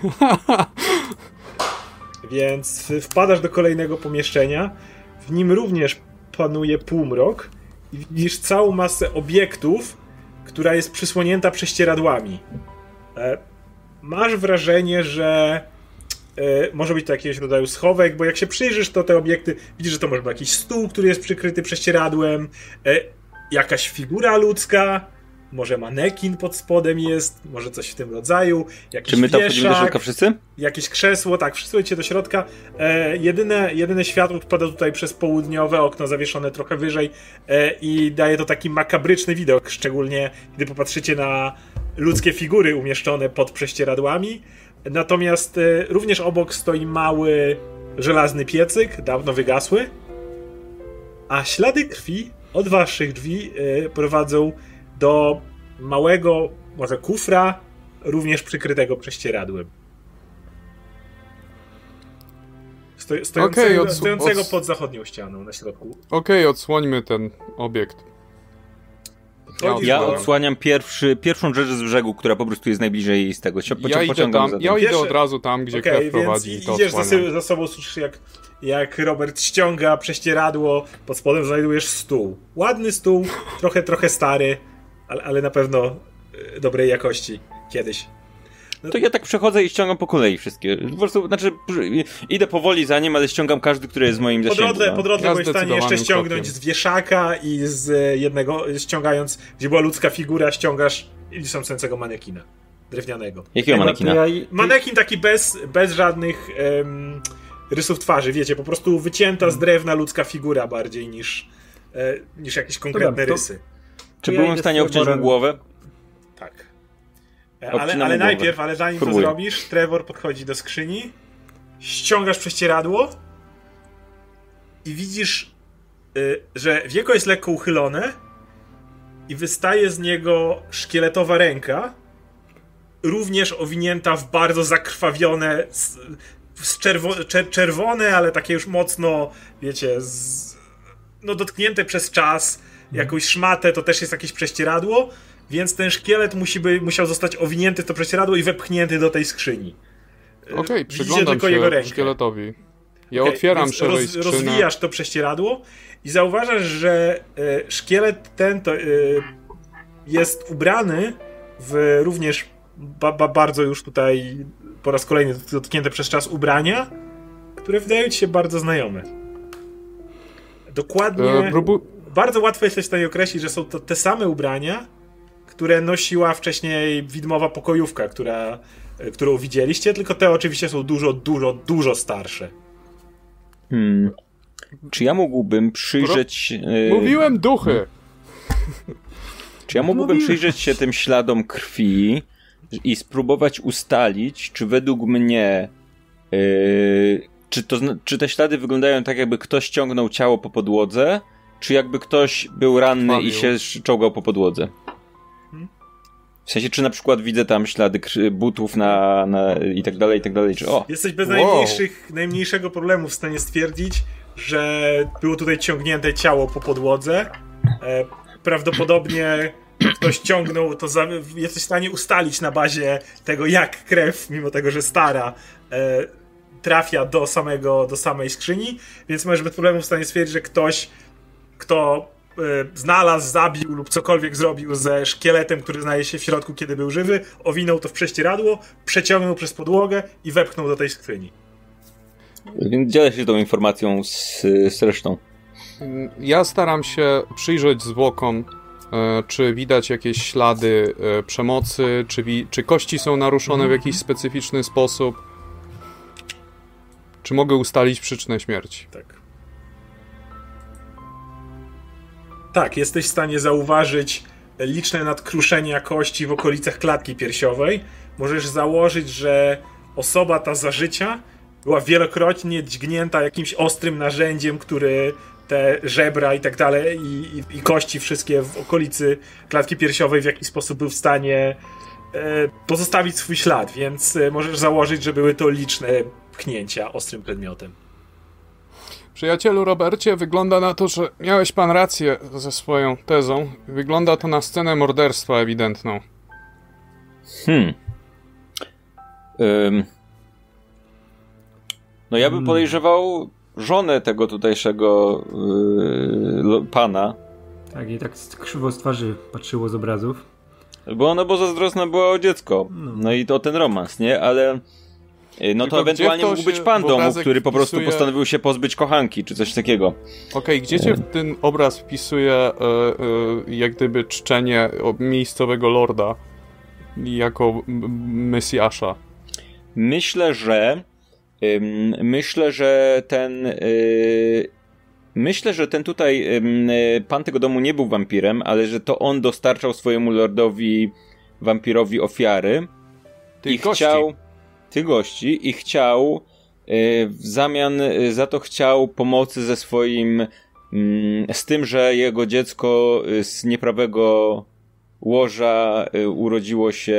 Więc wpadasz do kolejnego pomieszczenia. W nim również panuje półmrok i widzisz całą masę obiektów, która jest przysłonięta prześcieradłami. E, masz wrażenie, że e, może być to jakiegoś rodzaju schowek, bo jak się przyjrzysz, to te obiekty, widzisz, że to może być jakiś stół, który jest przykryty prześcieradłem, e, jakaś figura ludzka, może manekin pod spodem jest, może coś w tym rodzaju, jakiś Czy my tam wieszak, wchodzimy do środka wszyscy? Jakieś krzesło, tak, wszyscy idźcie do środka. E, jedyne, jedyne światło wpada tutaj przez południowe okno zawieszone trochę wyżej e, i daje to taki makabryczny widok, szczególnie gdy popatrzycie na ludzkie figury umieszczone pod prześcieradłami. Natomiast e, również obok stoi mały żelazny piecyk, dawno wygasły, a ślady krwi od waszych drzwi e, prowadzą do małego, może kufra, również przykrytego prześcieradłem. Sto, stojącego, okay, ods- stojącego ods- pod zachodnią ścianą na środku. Okej, okay, odsłońmy ten obiekt. Ja, ja odsłaniam pierwszy, pierwszą rzecz z brzegu, która po prostu jest najbliżej z tego. Pocią- ja idę, tam, ja idę Pierwsze... od razu tam, gdzie okay, krew prowadzi. Więc idziesz za, sy- za sobą, słyszysz jak, jak Robert ściąga prześcieradło, pod spodem znajdujesz stół. Ładny stół, trochę, trochę stary, ale, ale na pewno y, dobrej jakości kiedyś. No to ja tak przechodzę i ściągam po kolei wszystkie. Po prostu, znaczy, idę powoli za nim, ale ściągam każdy, który jest w moim zasięgu. Po drodze, no. po drodze byłeś w stanie jeszcze ściągnąć krokiem. Z wieszaka i z jednego, ściągając, gdzie była ludzka figura, ściągasz stojącego manekina drewnianego. Jakiego manekina? Ja... Manekin taki bez, bez żadnych um, rysów twarzy, wiecie, po prostu wycięta z drewna ludzka figura bardziej niż, e, niż jakieś konkretne Dobra, to... rysy. Czy ja byłem w stanie obciąć mu głowę? Tak. Ale, ale najpierw, ale zanim Próbuję. to zrobisz, Trevor podchodzi do skrzyni, ściągasz prześcieradło i widzisz, y, że wieko jest lekko uchylone i wystaje z niego szkieletowa ręka, również owinięta w bardzo zakrwawione, z, z czerwo, czer, czerwone, ale takie już mocno, wiecie, z, no dotknięte przez czas jakąś szmatę, to też jest jakieś prześcieradło, więc ten szkielet musi by, musiał zostać owinięty w to prześcieradło i wepchnięty do tej skrzyni. Okej, okay, przyglądam tylko się jego rękę. szkieletowi. Ja okay, otwieram szerzej roz, skrzynę. Rozwijasz to prześcieradło i zauważasz, że e, szkielet ten to, e, jest ubrany w również ba, ba, bardzo już tutaj po raz kolejny dotknięte przez czas ubrania, które wydają ci się bardzo znajome. Dokładnie, e, próbu... bardzo łatwo jesteś w stanie określić, że są to te same ubrania, które nosiła wcześniej widmowa pokojówka, która, którą widzieliście, tylko te oczywiście są dużo, dużo, dużo starsze. Hmm. Czy ja mógłbym przyjrzeć... Pro... Mówiłem duchy! Czy ja mógłbym Mówiłem. przyjrzeć się tym śladom krwi i spróbować ustalić, czy według mnie... Yy, czy, to, czy te ślady wyglądają tak, jakby ktoś ciągnął ciało po podłodze, czy jakby ktoś był ranny Krwawił. i się czołgał po podłodze? W sensie, czy na przykład widzę tam ślady butów na, na i tak dalej, i tak dalej, czy o. Jesteś bez wow. najmniejszych, najmniejszego problemu w stanie stwierdzić, że było tutaj ciągnięte ciało po podłodze. E, prawdopodobnie ktoś ciągnął, to za, jesteś w stanie ustalić na bazie tego, jak krew, mimo tego, że stara, e, trafia do samego, do samej skrzyni, więc możesz bez problemu w stanie stwierdzić, że ktoś, kto znalazł, zabił lub cokolwiek zrobił ze szkieletem, który znajduje się w środku, kiedy był żywy, owinął to w prześcieradło, przeciągnął przez podłogę i wepchnął do tej skrzyni. Więc dzielę się tą informacją z, z resztą. Ja staram się przyjrzeć zwłokom, czy widać jakieś ślady przemocy, czy, wi- czy kości są naruszone w jakiś specyficzny sposób, czy mogę ustalić przyczynę śmierci. Tak. Tak, jesteś w stanie zauważyć liczne nadkruszenia kości w okolicach klatki piersiowej. Możesz założyć, że osoba ta za życia była wielokrotnie dźgnięta jakimś ostrym narzędziem, który te żebra i tak dalej i, i, i kości wszystkie w okolicy klatki piersiowej w jakiś sposób był w stanie e, pozostawić swój ślad, więc e, możesz założyć, że były to liczne pchnięcia ostrym przedmiotem. Przyjacielu Robercie, wygląda na to, że miałeś pan rację ze swoją tezą. Wygląda to na scenę morderstwa ewidentną. Hmm. Ym. No ja bym hmm. podejrzewał żonę tego tutejszego yy, pana. Tak, i tak krzywo z twarzy patrzyło z obrazów. Bo ona bo zazdrosna była o dziecko. No, no i to ten romans, nie? Ale... No Tylko to ewentualnie to mógł być pan domu, który po prostu wpisuje... postanowił się pozbyć kochanki, czy coś takiego. Okej, okay, gdzie cię ten obraz wpisuje e, e, jak gdyby czczenie miejscowego lorda jako Mesjasza? Myślę, że ym, myślę, że ten y, myślę, że ten tutaj y, pan tego domu nie był wampirem, ale że to on dostarczał swojemu lordowi wampirowi ofiary Tych i gości. chciał tych gości i chciał y, w zamian y, za to chciał pomocy ze swoim y, z tym, że jego dziecko y, z nieprawego łoża y, urodziło się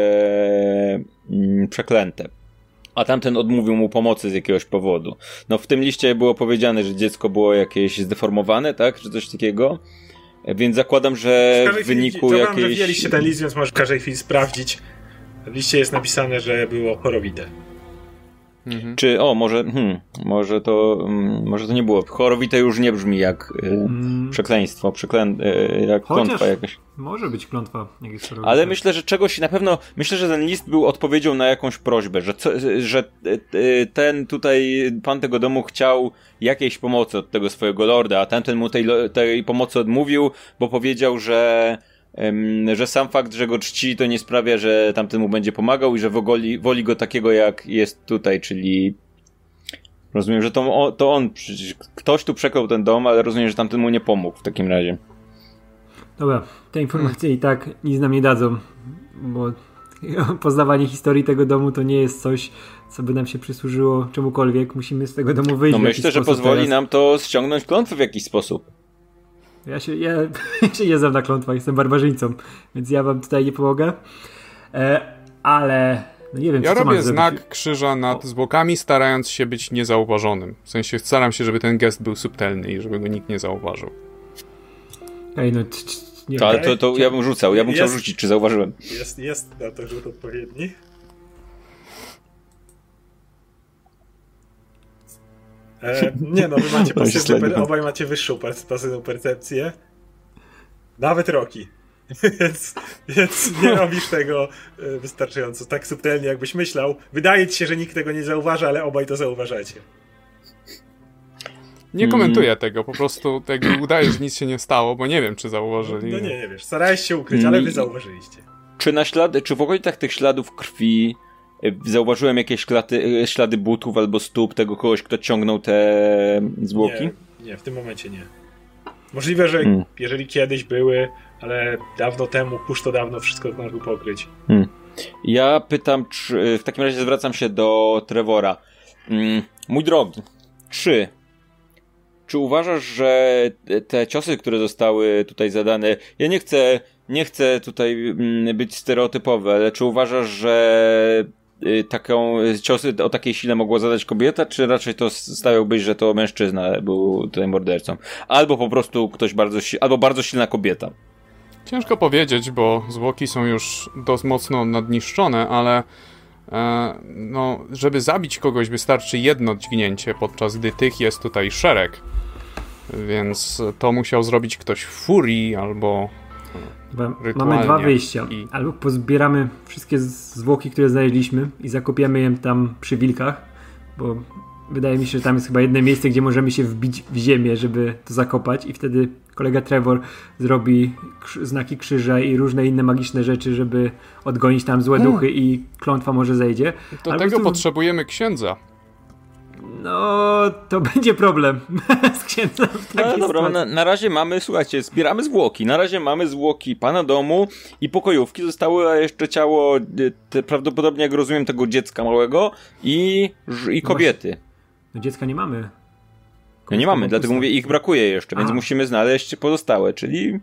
y, przeklęte. A tamten odmówił mu pomocy z jakiegoś powodu. No w tym liście było powiedziane, że dziecko było jakieś zdeformowane, tak? Czy coś takiego. Więc zakładam, że w wyniku chwili, jakiejś... Zakładam, że ten list, więc możesz w każdej chwili sprawdzić. W liście jest napisane, że było chorowite. Mhm. Czy, o, może, hmm, może to, hmm, może to nie było. Chorowite już nie brzmi jak y, mm. przekleństwo, przeklę, y, jak Chociaż klątwa jakaś. Może być klątwa, jak jest chorowite. Ale myślę, że czegoś, na pewno, myślę, że ten list był odpowiedzią na jakąś prośbę, że, co, że y, ten tutaj, pan tego domu chciał jakiejś pomocy od tego swojego lorda, a tamten mu tej, tej pomocy odmówił, bo powiedział, że że sam fakt, że go czci, to nie sprawia, że tamten mu będzie pomagał i że woli, woli go takiego, jak jest tutaj, czyli rozumiem, że to, to on, ktoś tu przeklął ten dom, ale rozumiem, że tamten mu nie pomógł w takim razie. Dobra, te informacje i tak nic nam nie dadzą, bo poznawanie historii tego domu to nie jest coś, co by nam się przysłużyło czemukolwiek. Musimy z tego domu wyjść. No myślę, że pozwoli teraz. nam to ściągnąć klątwę w jakiś sposób. Ja się, ja, ja się nie znam na klątwach, jestem barbarzyńcą, więc ja wam tutaj nie pomogę. E, ale no nie wiem, ja co robię mam znak zrobić. krzyża nad zwłokami, starając się być niezauważonym. W sensie staram się, żeby ten gest był subtelny i żeby go nikt nie zauważył. Ej, no... T, t, nie to, ale to, to ja bym rzucał, ja bym jest, chciał rzucić, czy zauważyłem. Jest, jest na to rzut odpowiedni. E, nie no, wy macie pasywną, per, obaj macie wyższą pasywną percepcję. Nawet Rocky. więc, więc nie robisz tego wystarczająco tak subtelnie, jakbyś myślał. Wydaje ci się, że nikt tego nie zauważa, ale obaj to zauważacie. Nie komentuję hmm. tego, po prostu jakby udaję, że nic się nie stało, bo nie wiem, czy zauważyli. No nie, nie wiesz, starałeś się ukryć, ale wy zauważyliście. Czy na ślady, czy w okolicach tych śladów krwi zauważyłem jakieś ślady, ślady butów albo stóp tego kogoś, kto ciągnął te zwłoki? Nie, nie, w tym momencie nie. Możliwe, że hmm. jeżeli kiedyś były, ale dawno temu, kurz to dawno wszystko mógł pokryć. Hmm. Ja pytam, czy, w takim razie zwracam się do Trevora. Mm, mój drogi, czy Czy uważasz, że te ciosy, które zostały tutaj zadane, ja nie chcę, nie chcę tutaj być stereotypowy, ale czy uważasz, że taką ciosy o takiej sile mogła zadać kobieta, czy raczej to stawiałbyś, że to mężczyzna był tutaj mordercą? Albo po prostu ktoś bardzo, si- albo bardzo silna kobieta. Ciężko powiedzieć, bo zwłoki są już dość mocno nadniszczone, ale e, no, żeby zabić kogoś wystarczy jedno dźgnięcie, podczas gdy tych jest tutaj szereg. Więc to musiał zrobić ktoś w furii, albo rytualnie. Mamy dwa wyjścia. I... Albo pozbieramy wszystkie zwłoki, które znaleźliśmy i zakopiemy je tam przy wilkach, bo wydaje mi się, że tam jest chyba jedno miejsce, gdzie możemy się wbić w ziemię, żeby to zakopać i wtedy kolega Trevor zrobi krz- znaki krzyża i różne inne magiczne rzeczy, żeby odgonić tam złe duchy hmm. i klątwa może zejdzie. Do Albo tego tu... potrzebujemy księdza. No, to będzie problem z księdzem. No dobra, na, na razie mamy, słuchajcie, zbieramy zwłoki. Na razie mamy zwłoki pana domu i pokojówki. Zostało jeszcze ciało, te, prawdopodobnie jak rozumiem, tego dziecka małego i, i kobiety. No dziecka nie mamy. No nie mamy, dlatego mówię, ich brakuje jeszcze, więc Aha. musimy znaleźć pozostałe, czyli...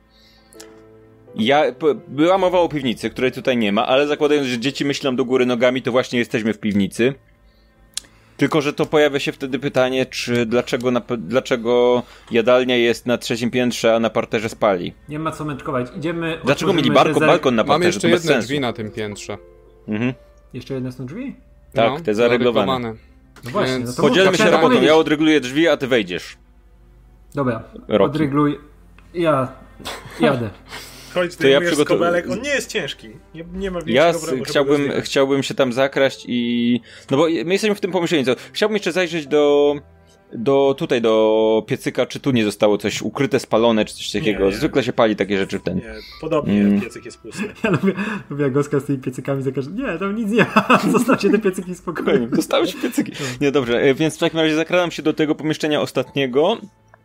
Ja, była mowa o piwnicy, której tutaj nie ma, ale zakładając, że dzieci myślą do góry nogami, to właśnie jesteśmy w piwnicy. Tylko że to pojawia się wtedy pytanie, czy dlaczego, na, dlaczego jadalnia jest na trzecim piętrze, a na parterze spali. Nie ma co męczkować. Idziemy. Dlaczego mieli barko, za... balkon na parterze? Mamy jeszcze to bez jedne sensu. drzwi na tym piętrze. Mhm. Jeszcze jedne są drzwi? Tak, no, te zareglowane. No właśnie, Więc... no to podzielmy mów, się tak robotą. powiedzieć. Ja odreguluję drzwi, a ty wejdziesz. Dobra, Rocky. odregluj. Ja jadę. Chodź, ty To ja mówisz przygotuję- skobelek, on nie jest ciężki. Nie, nie ma Ja większego s- problemu, żeby chciałbym, go chciałbym się tam zakraść i... No bo my jesteśmy w tym pomieszczeniu. co- Chciałbym jeszcze zajrzeć do... do tutaj, do piecyka, czy tu nie zostało coś ukryte, spalone, czy coś takiego. Nie, nie. Zwykle się pali takie rzeczy w ten. Nie, podobnie, Mm. piecyk jest pusty. Ja lubię, lubię jak Oskar z tymi piecykami za każdym. Nie, tam nic nie ma. Zostawcie te piecyki spokojnie. Dostałeś piecyki. Nie, dobrze, e, więc w takim razie zakradam się do tego pomieszczenia ostatniego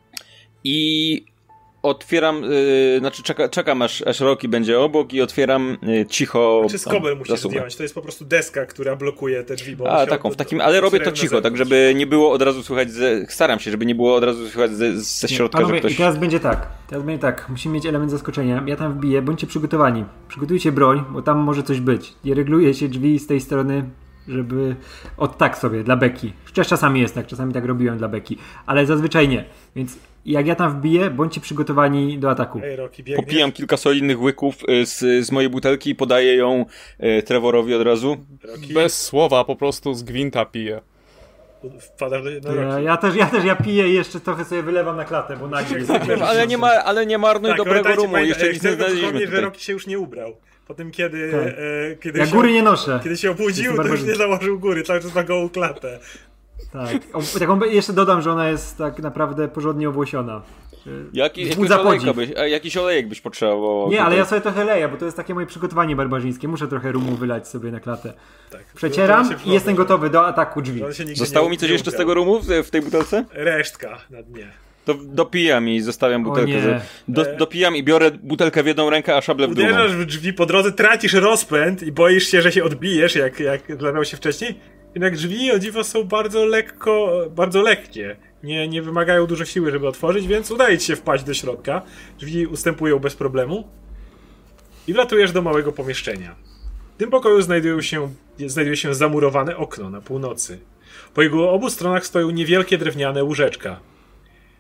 i otwieram, yy, znaczy czeka, czekam aż, aż Rocky będzie obok i otwieram yy, cicho. Znaczy skobel musisz zasuwę. zdjąć, to jest po prostu deska, która blokuje te drzwi. Bo A, się taką, od- w takim, ale robię to otwierają na cicho, tak zewnątrz. żeby nie było od razu słychać, ze, staram się, żeby nie było od razu słychać ze, ze środka, Panowie, że ktoś... i teraz będzie tak. Teraz będzie tak. Musimy mieć element zaskoczenia. Ja tam wbiję, bądźcie przygotowani. Przygotujcie broń, bo tam może coś być. I reguluje się drzwi z tej strony, żeby... Od tak sobie, dla beki. Chociaż czasami jest tak, czasami tak robiłem dla beki. Ale zazwyczaj nie. Więc jak ja tam wbiję, bądźcie przygotowani do ataku. Ej, Rocky, biegniesz? Popijam kilka solidnych łyków y, z, z mojej butelki i podaję ją y, Trevorowi od razu. Rocky, Bez słowa, po prostu z gwinta piję. wpadasz do... To No, ja, Rocky. ja, też, ja też ja piję i jeszcze trochę sobie wylewam na klatę, bo nagle jest... Ale nie, ma, ale nie marnuj Tak, dobrego pamiętajcie, rumu, pamiętaj- jeszcze e, nic chcę nie tylko znaleźliśmy przypomnieć, że tutaj. Rocky się już nie ubrał. Po tym, kiedy, Tak. e, kiedy, Ja się, góry nie noszę. kiedy się obudził, to już nie założył góry, cały czas ma gołą klatę. Tak. O, taką, jeszcze dodam, że ona jest tak naprawdę porządnie owłosiona. Jaki, Wzbudza jakiś, olejka podziw. byś, a jakiś olejek byś potrzebował. Nie, ale tutaj. ja sobie trochę leję, bo to jest takie moje przygotowanie barbarzyńskie. Muszę trochę rumu wylać sobie na klatę. Tak. Przecieram To się i jestem wroga, gotowy do ataku drzwi. że on się nigdy Zostało nie- mi coś nie jeszcze z ubrał. tego rumu w, w tej butelce? Resztka na dnie. To dopijam i zostawiam butelkę. nie. Za, do, E. dopijam i biorę butelkę w jedną rękę, a szablę w drugą. Uderzasz w drzwi po drodze, tracisz rozpęd i boisz się, że się odbijesz, jak, jak zdarzało się wcześniej. Jednak drzwi, o dziwo, są bardzo lekko, bardzo lekkie. Nie, nie wymagają dużo siły, żeby otworzyć, więc udaje ci się wpaść do środka. Drzwi ustępują bez problemu. I wlatujesz do małego pomieszczenia. W tym pokoju znajdują się, znajduje się zamurowane okno na północy. Po jego obu stronach stoją niewielkie drewniane łóżeczka.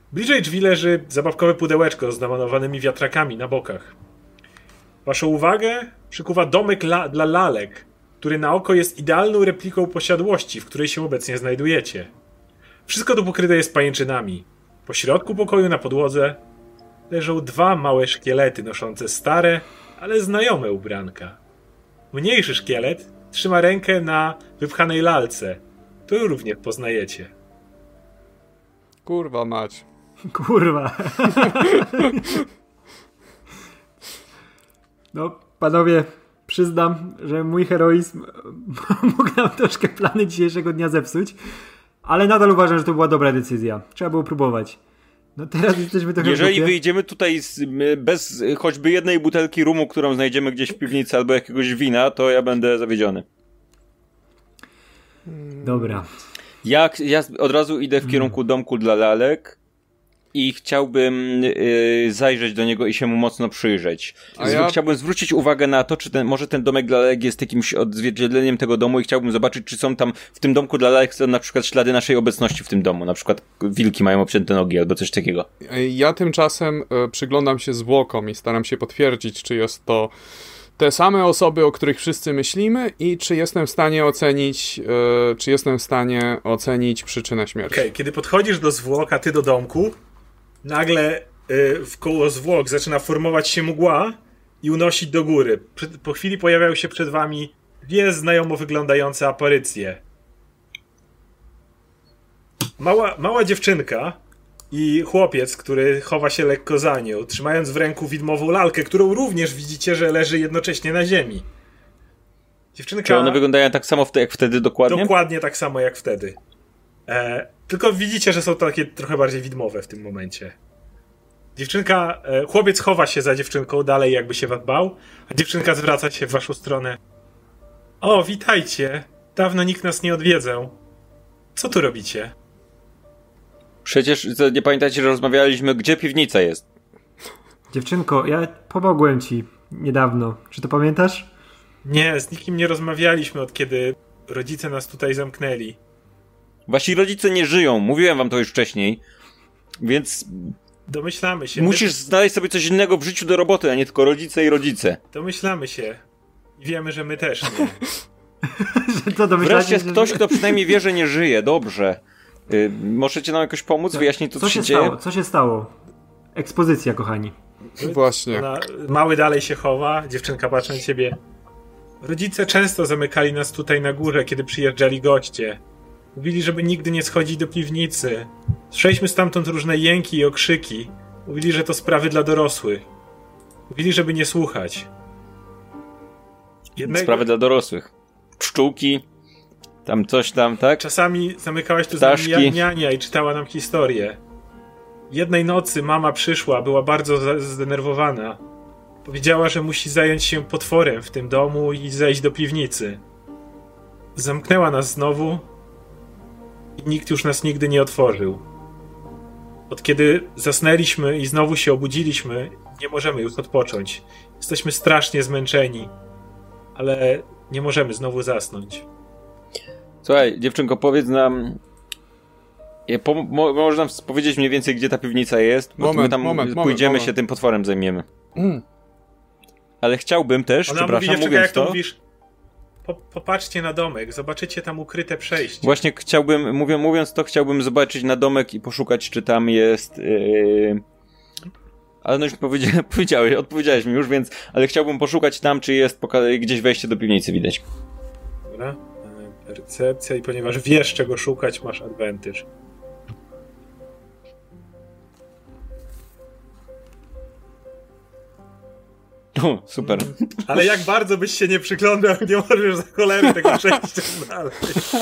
Bliżej drzwi leży zabawkowe pudełeczko z namalowanymi wiatrakami na bokach. Waszą uwagę przykuwa domek la- dla lalek, który na oko jest idealną repliką posiadłości, w której się obecnie znajdujecie. Wszystko tu pokryte jest pajęczynami. Po środku pokoju na podłodze leżą dwa małe szkielety noszące stare, ale znajome ubranka. Mniejszy szkielet trzyma rękę na wypchanej lalce, którą również poznajecie. Kurwa mać. Kurwa. No, panowie, przyznam, że mój heroizm mógł nam troszkę plany dzisiejszego dnia zepsuć, ale nadal uważam, że to była dobra decyzja. Trzeba było próbować. No teraz jesteśmy trochę Jeżeli wyjdziemy tutaj z, bez choćby jednej butelki rumu, którą znajdziemy gdzieś w piwnicy, albo jakiegoś wina, to ja będę zawiedziony. Dobra. Ja, ja od razu idę w kierunku domku dla lalek i chciałbym yy, zajrzeć do niego i się mu mocno przyjrzeć. A ja... Chciałbym zwrócić uwagę na to, czy ten, może ten domek dla lalek jest jakimś odzwierciedleniem tego domu i chciałbym zobaczyć, czy są tam w tym domku dla lalek są na przykład ślady naszej obecności w tym domu. Na przykład wilki mają obcięte nogi albo coś takiego. Ja tymczasem y, przyglądam się zwłokom i staram się potwierdzić, czy jest to te same osoby, o których wszyscy myślimy i czy jestem w stanie ocenić, y, czy jestem w stanie ocenić przyczynę śmierci. Okej, okay, kiedy podchodzisz do zwłok, a ty do domku, nagle y, wkoło zwłok zaczyna formować się mgła i unosić do góry. Po chwili pojawiają się przed wami dwie znajomo wyglądające aparycje. Mała, mała dziewczynka i chłopiec, który chowa się lekko za nią, trzymając w ręku widmową lalkę, którą również widzicie, że leży jednocześnie na ziemi. Dziewczynka... Czy one wyglądają tak samo jak wtedy dokładnie? Dokładnie tak samo jak wtedy. E, tylko widzicie, że są takie trochę bardziej widmowe w tym momencie. Dziewczynka, e, chłopiec chowa się za dziewczynką dalej, jakby się was bał, a dziewczynka zwraca się w waszą stronę. O, witajcie. Dawno nikt nas nie odwiedzał. Co tu robicie? Przecież nie pamiętacie, że rozmawialiśmy, gdzie piwnica jest. Dziewczynko, ja pomogłem ci niedawno. Czy to pamiętasz? Nie, z nikim nie rozmawialiśmy od kiedy rodzice nas tutaj zamknęli. Wasi rodzice nie żyją, mówiłem wam to już wcześniej, więc... Domyślamy się. Musisz my... znaleźć sobie coś innego w życiu do roboty, a nie tylko rodzice i rodzice. Domyślamy się. I wiemy, że my też nie. Co Wreszcie że... ktoś, kto przynajmniej wie, że nie żyje, dobrze. Yy, możecie nam jakoś pomóc, co, wyjaśnić to, co, co się dzieje? Stało? Co się stało? Ekspozycja, kochani. Właśnie. Ona, mały dalej się chowa, dziewczynka patrzy na ciebie. Rodzice często zamykali nas tutaj na górze, kiedy przyjeżdżali goście. Mówili, żeby nigdy nie schodzić do piwnicy. Słyszeliśmy stamtąd różne jęki i okrzyki. Mówili, że to sprawy dla dorosłych. Mówili, żeby nie słuchać. Jednego... Sprawy dla dorosłych. Pszczółki, tam coś tam, tak? Czasami zamykałaś tu z nami niania i czytała nam historię. Jednej nocy mama przyszła, była bardzo zdenerwowana. Powiedziała, że musi zająć się potworem w tym domu i zejść do piwnicy. Zamknęła nas znowu i nikt już nas nigdy nie otworzył. Od kiedy zasnęliśmy i znowu się obudziliśmy, nie możemy już odpocząć. Jesteśmy strasznie zmęczeni, ale nie możemy znowu zasnąć. Słuchaj, dziewczynko, powiedz nam... Po, mo, może nam powiedzieć mniej więcej, gdzie ta piwnica jest, bo moment, my tam moment, pójdziemy moment. się tym potworem zajmiemy. Mm. Ale chciałbym też, Ona przepraszam, mówi, mówiąc jak to, to... Mówisz, po, popatrzcie na domek, zobaczycie tam ukryte przejście. Właśnie chciałbym, mówię, mówiąc to, chciałbym zobaczyć na domek i poszukać, czy tam jest... Yy... Ale no już powiedzia- powiedziałeś, odpowiedziałeś mi już, więc... Ale chciałbym poszukać tam, czy jest poka- gdzieś wejście do piwnicy, widać. Dobra. Percepcja i ponieważ wiesz, czego szukać, masz advantage. O, super. Ale jak bardzo byś się nie przyglądał, nie możesz za cholerę tego przejścia znaleźć.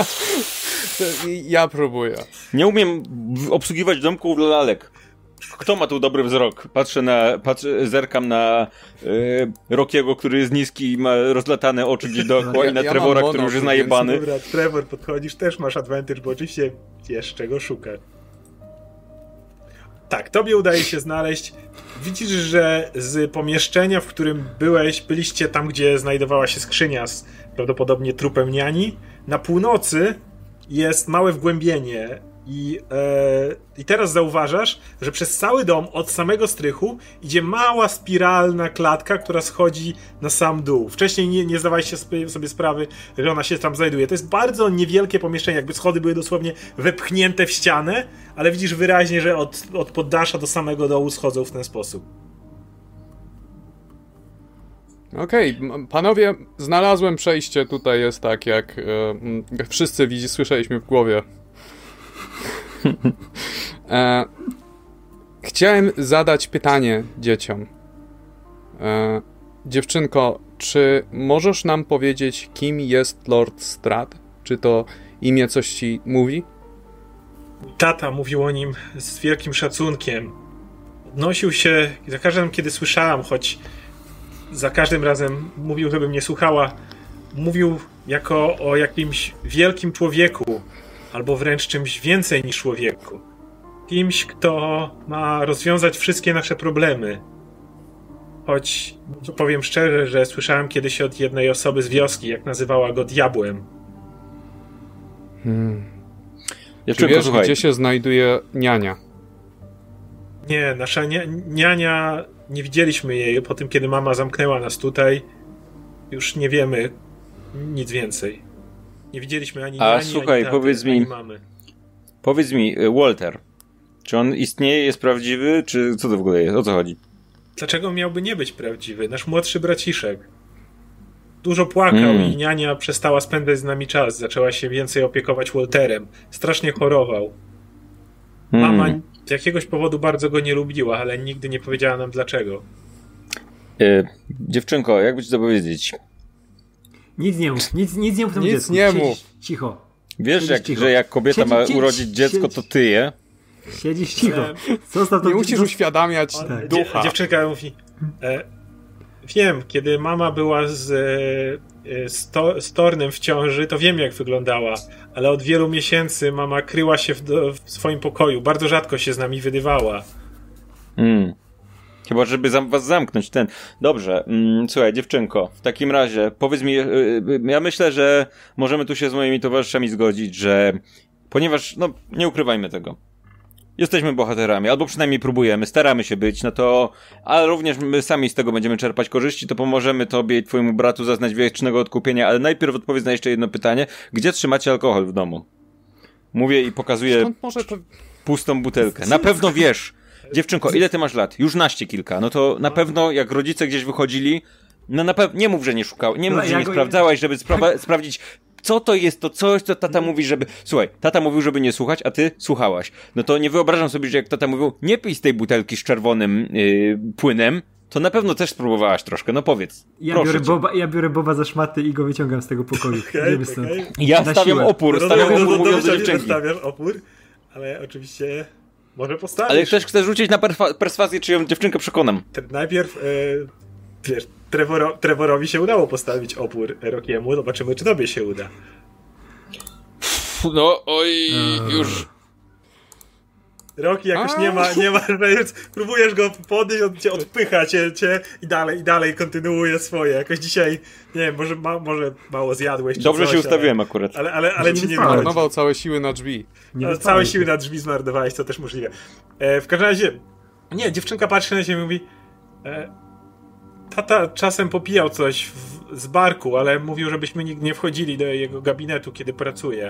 Ja próbuję. Nie umiem obsługiwać domków dla lalek. Kto ma tu dobry wzrok? Patrzę na, patrzę, zerkam na yy, Rockiego, który jest niski i ma rozlatane oczy gdzieś dookoła ja, i na ja Trevora, mono, który już jest najebany. Dobra, Trevor, podchodzisz, też masz advantage, bo oczywiście wiesz, czego szukać. Tak, tobie udaje się znaleźć. Widzisz, że z pomieszczenia, w którym byłeś, byliście tam, gdzie znajdowała się skrzynia z prawdopodobnie trupem niani. Na północy jest małe wgłębienie, I, e, I teraz zauważasz, że przez cały dom od samego strychu idzie mała spiralna klatka, która schodzi na sam dół. Wcześniej nie, nie zdawałeś się sobie sprawy, że ona się tam znajduje. To jest bardzo niewielkie pomieszczenie, jakby schody były dosłownie wepchnięte w ścianę, ale widzisz wyraźnie, że od, od poddasza do samego dołu schodzą w ten sposób. Okej, okay. Panowie, znalazłem przejście, tutaj jest tak, jak, jak wszyscy widzi, słyszeliśmy w głowie. e, chciałem zadać pytanie dzieciom. E, dziewczynko, czy możesz nam powiedzieć, kim jest Lord Strahd? Czy to imię coś ci mówi? Tata mówił o nim z wielkim szacunkiem. Odnosił się, za każdym razem, kiedy słyszałam, choć za każdym razem mówił, żebym nie słuchała, mówił jako o jakimś wielkim człowieku, albo wręcz czymś więcej niż człowieku. Kimś, kto ma rozwiązać wszystkie nasze problemy. Choć powiem szczerze, że słyszałem kiedyś od jednej osoby z wioski, jak nazywała go diabłem. Hmm. Czy wiesz, słuchaj, gdzie się znajduje niania? Nie, nasza nia- niania, nie widzieliśmy jej po tym, kiedy mama zamknęła nas tutaj. Już nie wiemy nic więcej. Nie widzieliśmy ani A niani, słuchaj, ani taty, powiedz mi, ani mamy. Powiedz mi, Walter, czy on istnieje, jest prawdziwy, czy co to w ogóle jest? O co chodzi? Dlaczego miałby nie być prawdziwy? Nasz młodszy braciszek. Dużo płakał mm. i niania przestała spędzać z nami czas. Zaczęła się więcej opiekować Walterem. Strasznie chorował. Mm. Mama z jakiegoś powodu bardzo go nie lubiła, ale nigdy nie powiedziała nam dlaczego. Yy, dziewczynko, jakby ci to powiedzieć? Nic nie mów, nic, nic nie mów temu nic dziecku. nie Siedzisz, mów. Cicho. Wiesz, jak, cicho. że jak kobieta Siedzi, ma siedzi, urodzić dziecko, siedzi. to ty je? Siedzisz cicho. Zostaw to Nie musisz uświadamiać On, ducha. Dziewczynka mówi, e, wiem, kiedy mama była z, e, z, to, z Tornem w ciąży, to wiem, jak wyglądała, ale od wielu miesięcy mama kryła się w, do, w swoim pokoju. Bardzo rzadko się z nami wydywała. Mm. Chyba, żeby zam- was zamknąć ten. Dobrze, mm, słuchaj, dziewczynko, w takim razie powiedz mi, yy, yy, ja myślę, że możemy tu się z moimi towarzyszami zgodzić, że ponieważ, no, nie ukrywajmy tego, jesteśmy bohaterami, albo przynajmniej próbujemy, staramy się być, no to, ale również my sami z tego będziemy czerpać korzyści, to pomożemy tobie i twojemu bratu zaznać wiecznego odkupienia, ale najpierw odpowiedz na jeszcze jedno pytanie, gdzie trzymacie alkohol w domu? Mówię i pokazuję Skąd może to... pustą butelkę. Na pewno wiesz. Dziewczynko, ile ty masz lat? Już naście kilka. No to na pewno jak rodzice gdzieś wychodzili, no na pewno, nie mów, że nie szukał, nie mów, że nie sprawdzałaś, żeby spra- sprawdzić, co to jest to coś, co tata mówi, żeby... Słuchaj, tata mówił, żeby nie słuchać, a ty słuchałaś. No to nie wyobrażam sobie, że jak tata mówił, nie pij z tej butelki z czerwonym yy, płynem, to na pewno też spróbowałaś troszkę, no powiedz. Ja biorę, Boba, ja biorę Boba za szmaty i go wyciągam z tego pokoju. Okay, okay. Ja na stawiam siłę. opór, stawiam Rozumiem, opór, do, mówiąc do, do do, dziewczynki. stawiasz opór, ale oczywiście może postawisz. Ale też chcę rzucić na perfa- perswazję, czy ją dziewczynkę przekonam. Najpierw, e, wiesz, Trevoro, Trevorowi się udało postawić opór Rockiemu, zobaczymy, czy tobie się uda. No, oj, już... Rocky jakoś nie ma, nie ma, próbujesz go podnieść, on cię odpycha cię, cię i dalej, i dalej kontynuuje swoje. Jakoś dzisiaj, nie wiem, może, ma, może mało zjadłeś. Dobrze coś, się ustawiłem ale, akurat. Ale, ale, ale ci nie wychodzi. Zmarnował całe siły na drzwi. Nie całe siły na drzwi zmarnowałeś, to też możliwe. E, w każdym razie, nie, dziewczynka patrzy na ciebie i mówi, e, tata czasem popijał coś w, z barku, ale mówił, żebyśmy nigdy nie wchodzili do jego gabinetu, kiedy pracuje.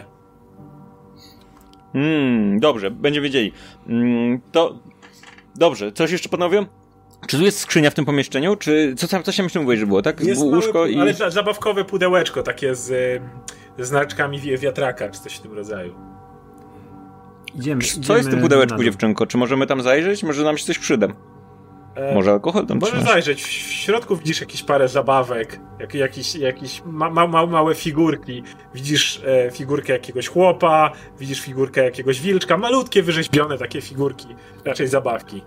Hmm, dobrze, będziemy wiedzieli. Hmm, to dobrze, coś jeszcze panowie? Czy tu jest skrzynia w tym pomieszczeniu? Czy co tam, co się myślę mówiłeś, że było, tak? Jest Łóżko małe, i... ale za- zabawkowe pudełeczko, takie z, ze znaczkami wi- wiatraka, czy coś w tym rodzaju. Idziemy, Co idziemy jest w tym pudełeczku, na dół. dziewczynko? Czy możemy tam zajrzeć? Może nam się coś przyda. E, Może alkohol tam Możesz trzymasz? zajrzeć. W środku widzisz jakieś parę zabawek, jak, jakieś, jakieś ma, ma, ma, małe figurki. Widzisz e, figurkę jakiegoś chłopa, widzisz figurkę jakiegoś wilczka, malutkie, wyrzeźbione takie figurki, raczej zabawki.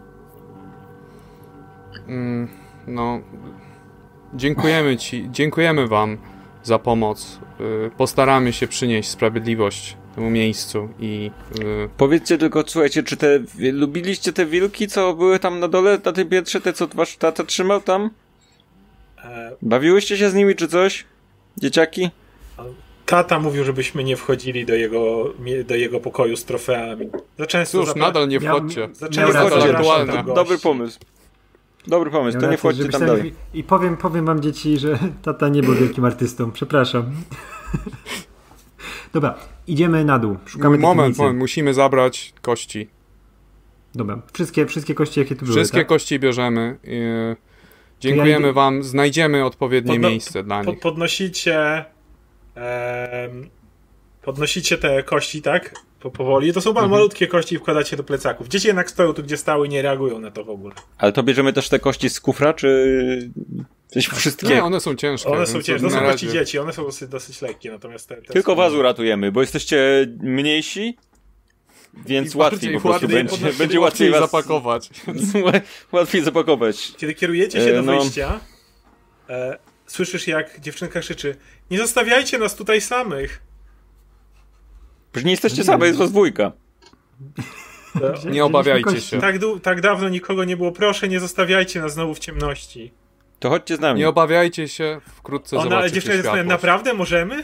Mm, no, dziękujemy ci, dziękujemy wam za pomoc. Y, postaramy się przynieść sprawiedliwość temu miejscu i... Y, Powiedzcie tylko, słuchajcie, czy te... Lubiliście te wilki, co były tam na dole, na tym piętrze, te, co wasz tata trzymał tam? E, Bawiłyście się z nimi, czy coś? Dzieciaki? Tata mówił, żebyśmy nie wchodzili do jego, do jego pokoju z trofeami. Za często Cóż, nadal nie wchodźcie. Za często Miał rację. zapraszam do Dobry gości. pomysł. Dobry pomysł, Miał to nie rację, wchodźcie żeby tam sobie- dalej. I powiem, powiem wam, dzieci, że tata nie był wielkim artystą. Przepraszam. Dobra, idziemy na dół. Szukamy tej Moment, piwnicy. moment, musimy zabrać kości. Dobra, wszystkie, wszystkie kości, jakie tu były, Wszystkie tak? kości bierzemy. Yy, dziękujemy idę- wam, znajdziemy odpowiednie Podno- miejsce dla Po, nich. podnosicie em, podnosicie te kości, tak? Po, powoli. To są mhm. malutkie kości i wkładacie do plecaków. Dzieci jednak stoją tu, gdzie stały i nie reagują na to w ogóle. Ale to bierzemy też te kości z kufra, czy coś wszystkie? Nie, one są ciężkie. One są więc ciężkie, to na są kości razie- dzieci, one są dosyć, dosyć lekkie, natomiast te, te Tylko są... was uratujemy, bo jesteście mniejsi, więc I łatwiej bardziej po prostu łatwiej będzie, podnosić, będzie łatwiej was zapakować. łatwiej zapakować. Kiedy kierujecie się E, do no. wyjścia, e, słyszysz, jak dziewczynka krzyczy: nie zostawiajcie nas tutaj samych. Przecież nie jesteście same, jest was dwójka. E, Wzięliśmy Nie obawiajcie kości. się. tak, dłu- tak dawno nikogo nie było. Proszę, nie zostawiajcie nas znowu w ciemności. To chodźcie z nami. Nie obawiajcie się, wkrótce Ona, zobaczycie dziewczyna jest światło. naprawdę możemy?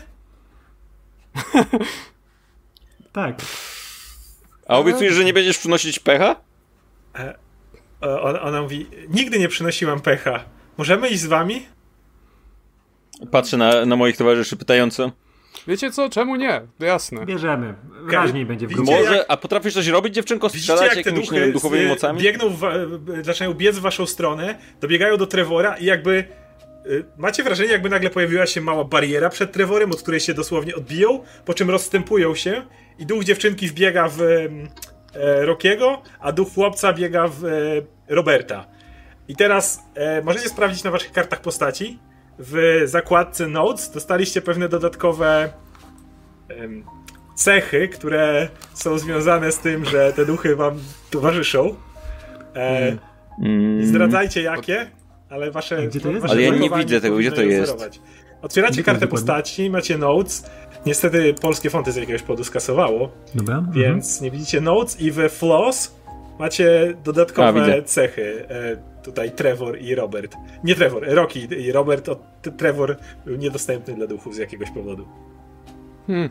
Tak. A obiecujesz, że nie będziesz przynosić pecha? E, ona, ona mówi: nigdy nie przynosiłam pecha. Możemy iść z wami? Patrzę na, na moich towarzyszy pytająco. Wiecie co, czemu nie? Jasne. Bierzemy. Raźniej będzie w Widzicie, grupie. Może, jak- a potrafisz coś robić, dziewczynko? Widzicie, Strzelać jak te jakimiś, nie duchy wiem, duchowymi z- mocami? biegną, w, zaczynają biec w waszą stronę, dobiegają do Trevora i jakby y, macie wrażenie, jakby nagle pojawiła się mała bariera przed Trevorem, od której się dosłownie odbiją, po czym rozstępują się i duch dziewczynki wbiega w e, Rockiego, a duch chłopca biega w e, Roberta. I teraz e, możecie sprawdzić na waszych kartach postaci. W zakładce Notes dostaliście pewne dodatkowe em, cechy, które są związane z tym, że te duchy wam towarzyszą. E, Mm. Nie zdradzajcie jakie, ale wasze. Gdzie to jest? wasze Ale ja nie zachowanie widzę tego, gdzie powinno to je jest? wzorować. Otwieracie Gdzie to kartę jest dokładnie? postaci, macie Notes. Niestety polskie fonty z jakiegoś powodu skasowało, Dobra. Mhm. więc nie widzicie Notes i we Floss macie dodatkowe A, widzę. cechy. E, tutaj Trevor i Robert. Nie Trevor, Rocky i Robert. O, t- Trevor był niedostępny dla duchów z jakiegoś powodu. Hmm.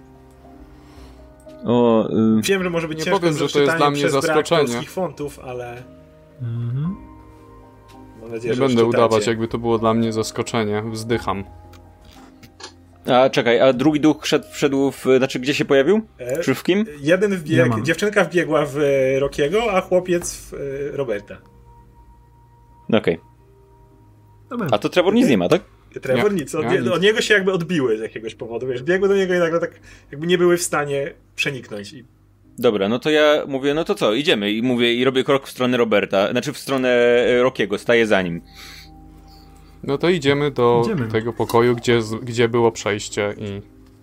O, y, Wiem, że może być Nie ciężko powiem, z że to jest rozczytaniem dla mnie przez brak zaskoczenie. polskich fontów, ale Mhm. mam nadzieję, Nie że będę odczytacie. udawać, jakby to było dla mnie zaskoczenie. Wzdycham. a czekaj, a drugi duch wszedł, wszedł w... Znaczy, gdzie się pojawił? E, Czy w kim? Jeden Ja wbieg, mam. dziewczynka wbiegła w e, Rockiego, a chłopiec w e, Roberta. Okej. Dobra. A to Trevor nic nie ma, tak? Trevor Nie, nic, od, ja nic. od niego się jakby odbiły z jakiegoś powodu, wiesz, biegły do niego i nagle tak jakby nie były w stanie przeniknąć. I Dobra, no to ja mówię, no to co, idziemy. I mówię, i robię krok w stronę Roberta, znaczy w stronę e, Rockiego, staję za nim. No to idziemy do Idziemy. tego pokoju, gdzie, z- gdzie było przejście i...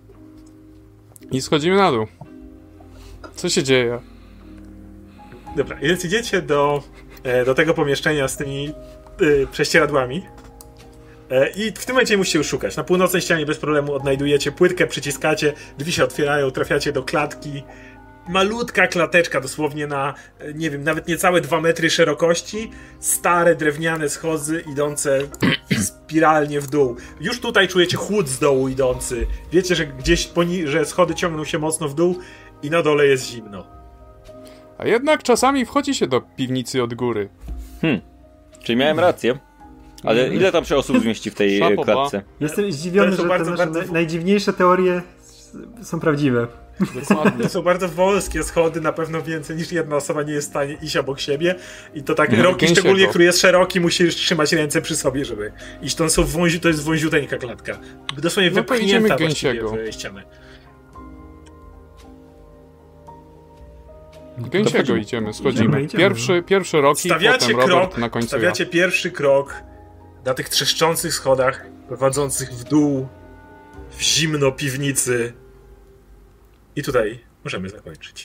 I schodzimy na dół. Co się dzieje? dobra, więc idziecie do, e, do tego pomieszczenia z tymi e, prześcieradłami. E, I w tym momencie musicie już szukać. Na północnej ścianie bez problemu odnajdujecie płytkę, przyciskacie, drzwi się otwierają, trafiacie do klatki. Malutka klateczka, dosłownie na, e, nie wiem, nawet niecałe dwa metry szerokości. Stare, drewniane schody idące spiralnie w dół. Już tutaj czujecie chłód z dołu idący. Wiecie, że gdzieś poni- że schody ciągną się mocno w dół i na dole jest zimno. A jednak czasami wchodzi się do piwnicy od góry. Hmm. Czyli miałem rację. Ale ile tam się osób zmieści w tej e, Szapoba. klatce? Jestem zdziwiony, To są że bardzo, te nasze bardzo- naj- najdziwniejsze teorie s- są prawdziwe. Dokładnie. To są bardzo wąskie schody, na pewno więcej niż jedna osoba nie jest w stanie iść obok siebie. I to tak Mhm. Rocky, Gęsiego. szczególnie, który jest szeroki, musisz trzymać ręce przy sobie, żeby iść. To, są wązi, to jest wąziuteńka klatka. Dosłownie No to idziemy wypchnięta właściwie gęsiego. w ścianę. Gęsiego wchodzimy. idziemy, schodzimy. Idziemy, idziemy. Pierwszy, pierwszy Rocky, Stawiacie potem Robert, krok, na końcu stawiacie pierwszy krok na tych trzeszczących schodach prowadzących w dół w zimno piwnicy. I tutaj możemy zakończyć.